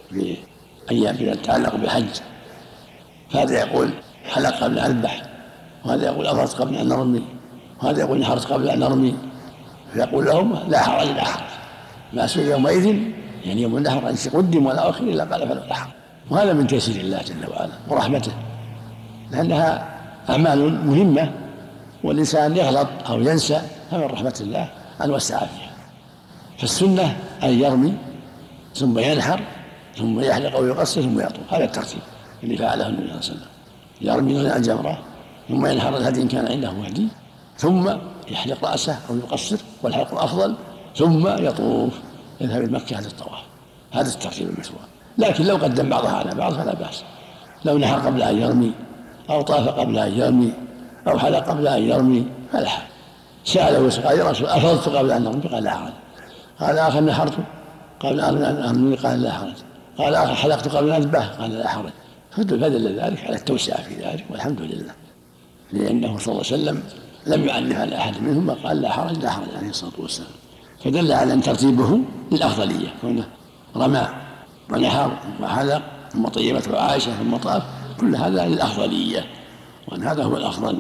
تتعلق بالحج. فهذا يقول حلق قبل أن أذبح، وهذا يقول أفرط قبل أن نرمي، وهذا يقول نحرت قبل أن نرمي. فيقول لهم لا حرج لا حرج، ما سئل يومئذ يعني يوم النحر أن قدم ولا أخر إلا قال فلا حرج. وهذا من تيسير الله جل وعلا ورحمته، لأنها أعمال مهمة والإنسان يغلط أو ينسى، فمن رحمة الله أن وسع فيها. فالسنة أن يرمي ثم ينحر ثم يحلق أو يقصر ثم يطوف، هذا الترتيب اللي فعله النبي صلى الله عليه وسلم. يرمي الجمرة ثم ينحر الهدي إن كان عنده هدي، ثم يحلق رأسه أو يقصر والحلق الأفضل، ثم يطوف يذهب إلى مكة للطواف. هذا الترتيب المشروع. لكن لو قدم بعضها على بعض فلا بأس، لو نحر قبل أن يرمي أو طاف قبل أن يرمي أو حلق قبل أن يرمي فلا حرج. سأله قال يا رسول أفضت قبل أن أرمي؟ قال لا حرج. قال آخر نحرت قبل أن أرمي؟ قال لا حرج. قال آخر حلقت قبل أن أذبح؟ قال لا حرج. فدل ذلك على التوسعة في ذلك، والحمد لله، لأنه صلى الله عليه وسلم لم يعنف على أحد منهم قال لا حرج لا حرج عليه الصلاة والسلام. فدل على أن ترتيبه للأفضلية، كونه رمى ونحر وحلق ثم طيبته عائشة ثم طاف، كل هذا للأفضلية، وأن هذا هو الأفضل.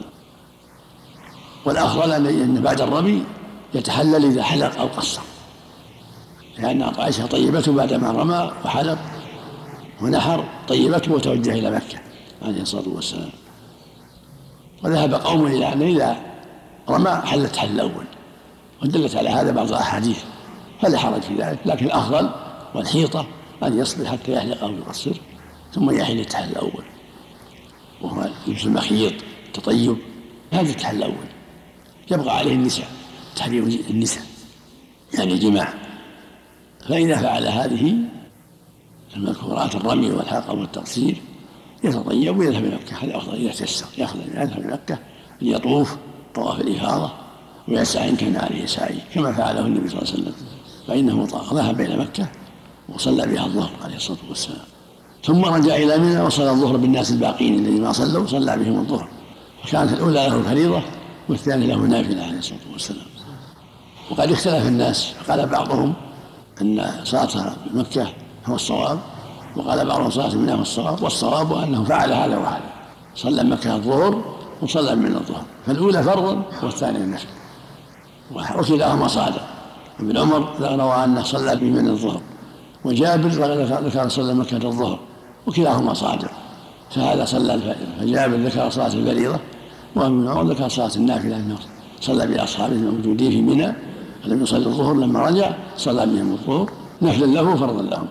والأفضل أن بعد الرمي يتحلل إذا حلق أو قصر، لأن عائشة طيبته بعدما رمى وحلق ونحر طيبته وتوجه إلى مكة عليه الصلاة والسلام. وذهب قوم إلى أن إذا رمى حلت حل الأول، ودلت على هذا بعض الأحاديث، فلا حرج في ذلك. لكن الأفضل والحيطة أن يصبر حتى يحلق أو يقصر ثم يحل التحل الأول، وهو لبس المخيط تطيب، هذا التحل الأول. يبقى عليه النساء، تحريم النساء يعني جماع. فإذا فعل هذه المذكورات الرمي والحلق والتقصير يتطيب ويذهب إلى مكة، هذا أفضل إذا تيسر، يذهب إلى مكة ليطوف طواف الإفاضة ويسعى إن كان عليه سعي، كما فعله النبي صلى الله عليه وسلم فإنه ذهب إلى مكة وصلى بها الظهر عليه الصلاة والسلام، ثم رجع إلى منى وصلى الظهر بالناس الباقين الذين ما صلوا صلى بهم الظهر، فكانت الأولى له الفريضة والثانية له النافلة عليه الصلاة والسلام. وقد اختلف الناس، قال بعضهم أن صلاتها بمكة هو الصواب، وقال بعضهم صلاة منى هو الصواب، والصواب أنه فعل هذا وهذا، صلى مكة الظهر وصلى من الظهر، فالأولى فرضا والثانية النفل، وكلاهما صادق. ابن عمر روى أنه صلى بمن الظهر، وجابر ذكر صلى مكة الظهر، وكلاهما صادق، فهذا صلى الفجر، فجابر ذكر صلاة الفريضة، وابن عمر ذكر صلاة النافلة أنه صلى بأصحابه الموجودين في منى لم يصلي الظهر، لما رجع صلى بهم الظهر نفلا له وفرضا لهم.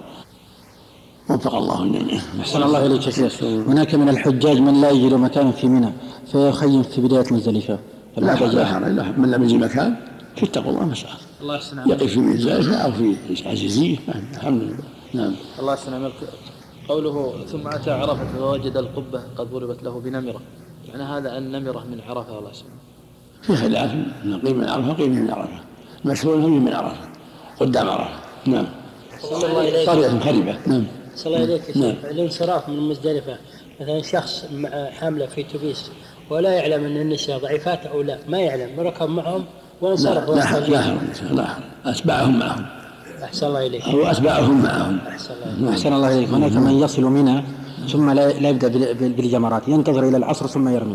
وفق الله الجميع. أحسن الله إليك يا شيخ. هناك من الحجاج من لا يجد مكان في منى فيخيم في بداية مزدلفة. لا حرج، من لم يجد مكان فاتقوا الله مساء يقف في مزدلفة أو في عزيزية. الحمد لله. نعم. الله يسلمك. قوله ثم أتى عرفة فوجد القبة قد ضربت له بنمرة، يعني هذا النمرة من عرفة. الله يسلمك. في خلاف أن قيم من عرفة قيم من عرفة، مشهور من عرفة قدام عرفة. نعم. قرية خريبة. نعم. صلى الله عليك. نعم. الانصراف من مزدلفة، مثلا شخص حاملة في توبيس ولا يعلم أن النساء ضعيفات أو لا، ما يعلم، ركب معهم وانصرف. لا أتبعهم معهم. أحسن الله إليك. أو أتبعهم معهم. أحسن الله إليك. هناك من يصل منى ثم لا يبدأ بالجمرات، ينتظر إلى العصر ثم يرمي.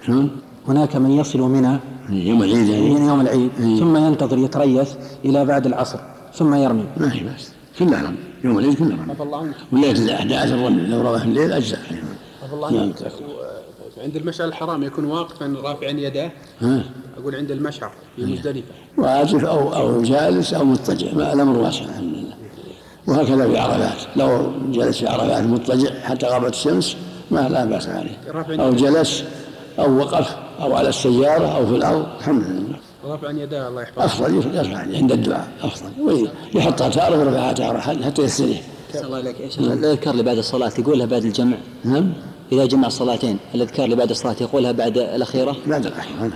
هناك من يصل منى يوم العيد، يوم العيد ثم ينتظر يتريث إلى بعد العصر ثم يرمي. ما هي بس كلها رمي، يوم العيد كلها رمي، والليلة 11 رمي، لو رمى في الليل أجزاء. نعم. عند المشعر الحرام يكون واقفا رافعا يداه، أقول عند المشعر في مزدلفة واقف أو جالس أو مضطجع، ما الأمر واسع الحمد لله. وهكذا في عرفات، لو جلس في عرفات مضطجع حتى غابت الشمس ما لا بأس عليه، أو جلس أو وقف أو على السيارة أو في الأرض الحمد لله. رافعا يداه الله يحفظه. أفضل يرفع عند الدعاء أفضل، ويحطها تارة ورفعها تارة حتى يستريح. الله عليك يا شيخ. الأذكار اللي بعد الصلاة يقولها بعد الجمع. نعم. إذا جمع الصلاتين الأذكار اللي بعد الصلاة يقولها بعد الأخيرة. بعد الأخيرة.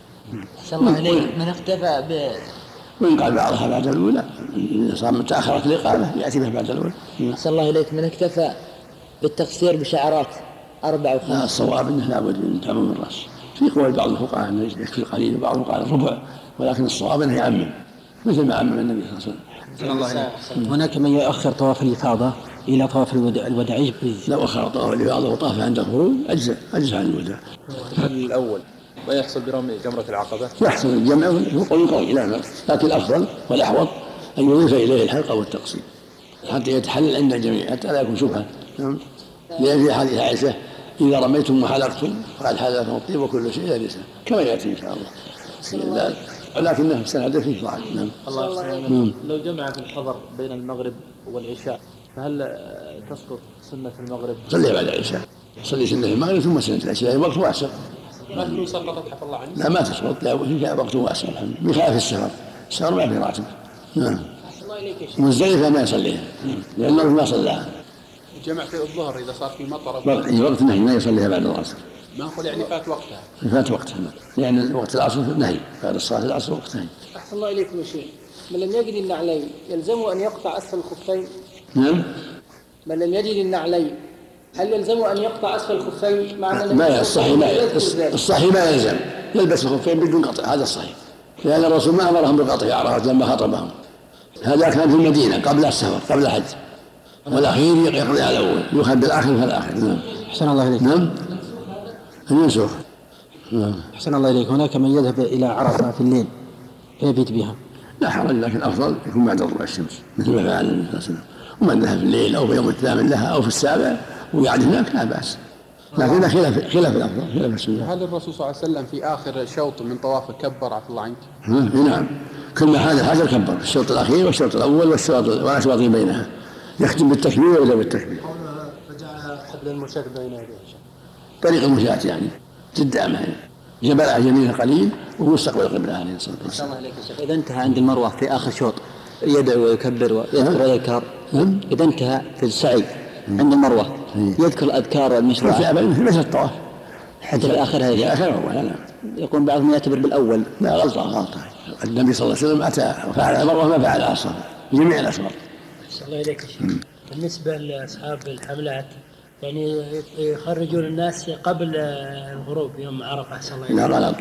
صلى الله عليه من اختفى وإن قال بعضها بعد الأولى، إذا صار متأخرة الإقامة يأتي به بعد الأولى. صلى الله عليك. من اكتفى بالتقصير بشعرات 4 و5. لا، الصواب أنه لا بد من تعميم الرأس. في قول بعض الفقهاء أنه يكفي القليل، وبعضهم قال الربع، ولكن الصواب أنه يعمم مثل ما عمم النبي صلى الله عليه وسلم. هناك من يؤخر طواف الإفاضة إلى طواف الوداع. لو أخر طواف الإفاضة وطاف عند الخروج أجزاء عن الوداع. الحل الأول ويحصل برمي جمرة العقبة. يحصل الجمع ويقال إلى المرء، لكن الأفضل والأحوط أن يضيف إليه الحلقة والتقصير حتى يتحلل عند الجميع، حتى لا يكون شبهة. لأن في حديث عائشة إذا رميتم وحلقتم فقد حل لكم الطيب وكل شيء ليس، كما يأتي إن شاء الله، ولكنه سنة فيه ضعف. الله. لو جمع في الحضر بين المغرب والعشاء فهل تسقط سنة المغرب؟ صلي بعد العشاء، صلي سنة المغرب ثم سنة العشاء، يعني وقت واسع. ما تكون سقطت حفظ الله عنه؟ لا ما تسقط، لا وقت واسع الحمد لله، بخلاف السفر ما في راتب. نعم. مزدلفة ما يصليها لأنه ما صلاها. جمع في الظهر إذا صار في مطر وقت نهي ما يصليها بعد العصر. ما نقول يعني فات وقتها. فات وقتها، يعني وقت العصر نهي، بعد الصلاة العصر وقت نهي. أحسن الله إليكم يا شيخ. من لم يجد النعلين يلزمه أن يقطع أسفل الخفين؟ نعم. من لم يجد النعلين هل يلزمه أن يقطع أسفل الخفين؟ مع أن ما الصحيح ما يلزم، يلبس الخفين بدون قطع، هذا الصحيح، لأن الرسول ما أمرهم بالقطع عرفات لما خطبهم. هذا كان في المدينة قبل السفر قبل الحج، والأخير يقضي على الأول، يؤخذ بالآخر فالآخر. نعم. أحسن الله إليك. نعم. ينسخ. أحسن الله إليك. هناك من يذهب إلى عرفة في الليل فيبيت بها. لا حرج، لكن الأفضل يكون بعد طلوع الشمس مثل ما فعل النبي صلى الله عليه وسلم. ومن ذهب في الليل أو في يوم الثامن لها أو في السابع ويقعد هناك لا بأس، لكن خلاف الأفضل، خلاف السنة. هل الرسول صلى الله عليه وسلم في آخر شوط من طوافه كبر عفى الله عنك؟ نعم، كل ما حال الحجر كبر، الشوط الأخير والشوط الأول والأشواط بينها، يختم بالتكبير ولا بالتكبير. فجعل حبل المشاة بين يديه. طريق المشاة يعني قدامه يعني جبلها يمينه قليل ومستقبل القبلة عليه الصلاة والسلام. إذا انتهى عند المروة في آخر شوط يدعو ويكبر ويذكر الأذكار. إذا انتهى في السعي عند المروة يذكر الأذكار المشروعة مثل الطواف الحج الآخر هذا الآخر أول لا يقول بعضهم يعتبر بالأول. لا غلطة. النبي صلى الله عليه وسلم أتى وفعل مرة ما فعل أصلا جميع الأشهر. الله إليك يا شيخ. بالنسبة لأصحاب الحملات يعني يخرجون الناس قبل الغروب يوم عرفة صلى الله عليه وسلم. لا غلط،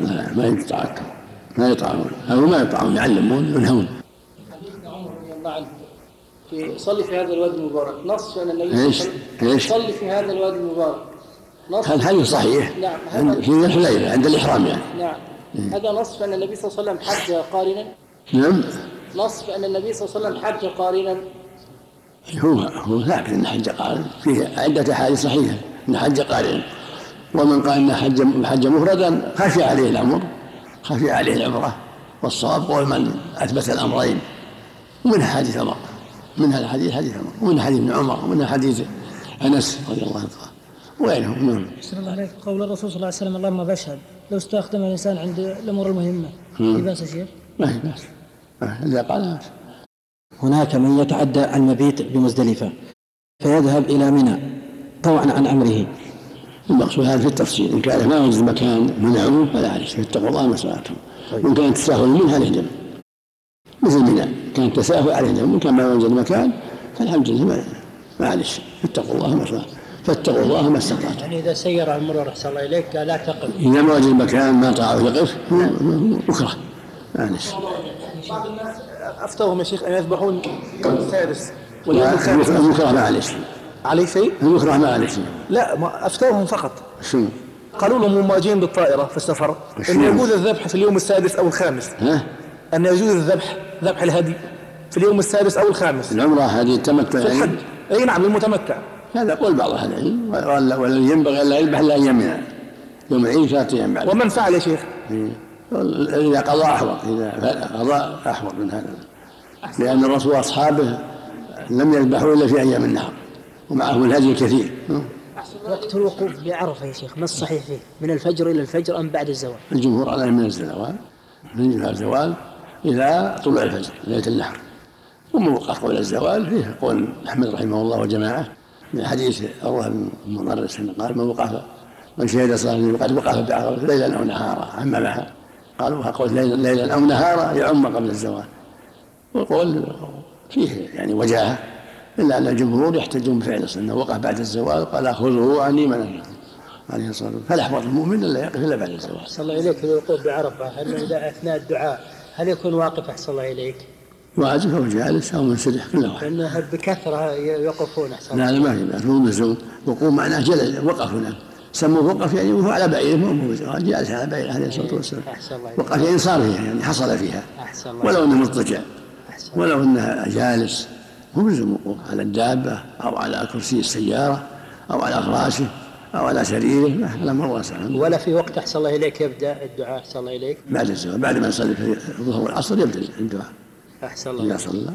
ما يطعمون أو ما يطعمون يعلمون ينهون. حديث عمر رضي الله عنه صلي في هذا الوادي المبارك نص أن النبي صلى الله عليه وسلم صلي في هذا الوادي المبارك. هذا الحديث صحيح. نعم. في الحليفة عند الإحرام يعني. نعم. هذا نص أن النبي صلى الله عليه وسلم حج قارنا. نعم. نص أن النبي صلى الله عليه وسلم حج قارنا. هو ثابت أن حج قارن فيه عدة أحاديث صحيحة أن حج قارن، ومن قال أن حج مفردا خشي عليه الأمر، خشي عليه العمرة، والصواب قول من أثبت الأمرين. ومنها حديث عمر، منها الحديث حديث عمر، ومنها حديث ابن عمر، ومنها حديث أنس رضي الله عنه وغيرهم. أحسن الله عليك. قول الرسول صلى الله عليه وسلم اللهم بشهد لو استخدم الإنسان عند الأمور المهمة في بأس شيء؟ ما هي بأس إذا قال. هناك من يتعدى المبيت بمزدلفة فيذهب إلى منى طوعا عن أمره. المقصود هذا في التفصيل، إن كان ما وجد مكان منعوه فلا عليه، فاتقوا الله ما استطعتم. وإن كان التساهل منها عليه مثل منى كان التساهل عليه دم، وإن كان ما وجد مكان فالحمد لله ما عليه، فاتقوا الله ما استطعتم. فاتقوا الله ما استطعتم. يعني إذا سير المرور أحسن الله إليك لا تقف. إذا ما وجد مكان ما طاعه يقف يكره معلش. بعض الناس أفتوهم يا شيخ أن يذبحون يوم السادس واليوم الخامس. المكره ما عليه شيء. عليه شيء؟ المكره ما عليه شيء. لا ما أفتوهم فقط. شو؟ قالوا لهم هم جايين بالطائرة في السفر أن يجوز الذبح في اليوم السادس أو الخامس. أن يجوز ذبح الهدي في اليوم السادس أو الخامس. العمرة هذه التمتع في الحج. أي نعم المتمتع. هذا قول بعض أهل العلم، ولا ينبغي ألا يذبح إلا أيام يوم العيد 3 أيام بعد. ومن فعل يا شيخ؟ إذا قضى أحوط، إذا قضى أحوط من هذا، لأن الرسول وأصحابه لم يذبحوا إلا في أيام النهار ومعهم الهدي الكثير. وقت الوقوف بعرفة يا شيخ ما الصحيح فيه؟ من الفجر إلى الفجر أم بعد الزوال؟ الجمهور على من الزوال إلى طلوع الفجر ليلة النحر. وموقف قبل الزوال فيه قول أحمد رحمه الله وجماعة من حديث أروى المدرس قال من شهد صلاة وقد وقف بعرفة ليلا أو نهارا عما معها. قالوا قول ليلا أو نهارا يعم قبل الزوال. وقول فيه يعني وجاهه، إلا أن الجمهور يحتجون بفعل السنة وقف بعد الزوال قال خذوه عني من عليه الصلاة والسلام. فلا يحفظ المؤمن إلا يقف إلا بعد الزوال. أحسن الله إليك. الوقوف بعرفة هل إذا أثناء الدعاء هل يكون واقف أحسن الله إليك؟ واقف أو جالس أو منسدح كله واحد. لأنه بكثرة يوقفون أحسن. لا ما هي هو مزون وقوم معناه جلس وقف هنا سموه وقف يعني وهو على بعيره مو جالس على بعيره عليه الصلاة والسلام. وقف يعني صار فيها يعني حصل فيها ولو أنه مضطجع ولو أنه جالس هو ملزم وقوف على الدابة أو على كرسي السيارة أو على فراشه أو على سريره الأمر واسع. ولا في وقت أحسن الله إليك يبدأ الدعاء أحسن الله إليك بعد الزوال بعد ما يصلي في الظهر والعصر يبدأ الدعاء. أحسن الله. إذا صلى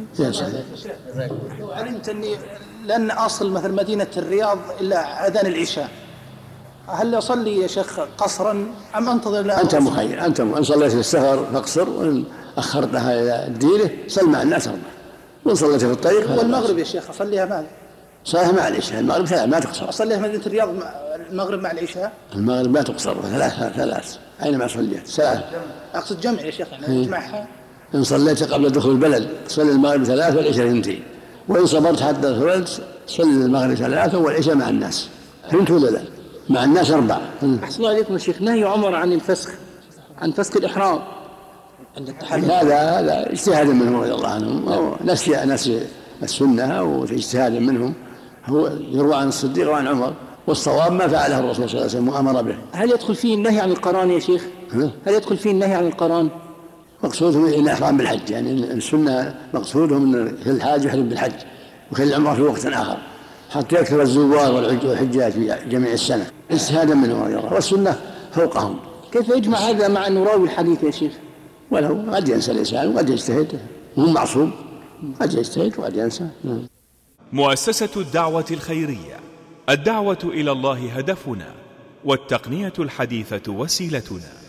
لو علمت أني لن أصل مثل مدينة الرياض إلا أذان العشاء هل أصلي يا شيخ قصرا أم أنتظر؟ أنت مخير، أنت إن صليت في السفر فاقصر، وإن أخرتها إلى الديره صل مع الناس 4، وإن صليت في الطريق. والمغرب يا شيخ أصليها ماذا؟ صليها مع العشاء. المغرب 3 ما تقصر. أصليها مدينة الرياض المغرب مع العشاء؟ المغرب ما تقصر 3 أينما صليت 3. أقصد جمع يا شيخ يعني أجمعها. إن صليت قبل دخول البلد صلي المغرب 3 والعشاء 2، وإن صبرت حتى دخلت صلي المغرب 3 والعشاء مع الناس. فهمت ولا لا؟ مع الناس 4. أحسن الله عليكم يا شيخ. نهي عمر عن الفسخ، عن فسخ الإحرام عند التحلل. هذا اجتهاد منهم رضي الله عنهم، أو نسي السنة واجتهاد منهم. هو يروى عن الصديق وعن عمر، والصواب ما فعله الرسول صلى الله عليه وسلم وأمر به. هل يدخل فيه النهي عن القران يا شيخ؟ هل يدخل فيه النهي عن القران؟ مقصودهم الإحرام بالحج، يعني السنة مقصودهم أن في الحاج يحرم بالحج وفي العمرة في وقت آخر حتى يكثر الزوار والحجاج في جميع السنة اجتهادا منهم رضي الله، والسنة فوقهم. كيف يجمع هذا مع أن نراوي الحديث يا شيخ؟ ولو قد ينسى الإنسان وقد يجتهد، وهو معصوم، قد يجتهد وقد ينسى. مؤسسة الدعوة الخيرية، الدعوة إلى الله هدفنا، والتقنية الحديثة وسيلتنا.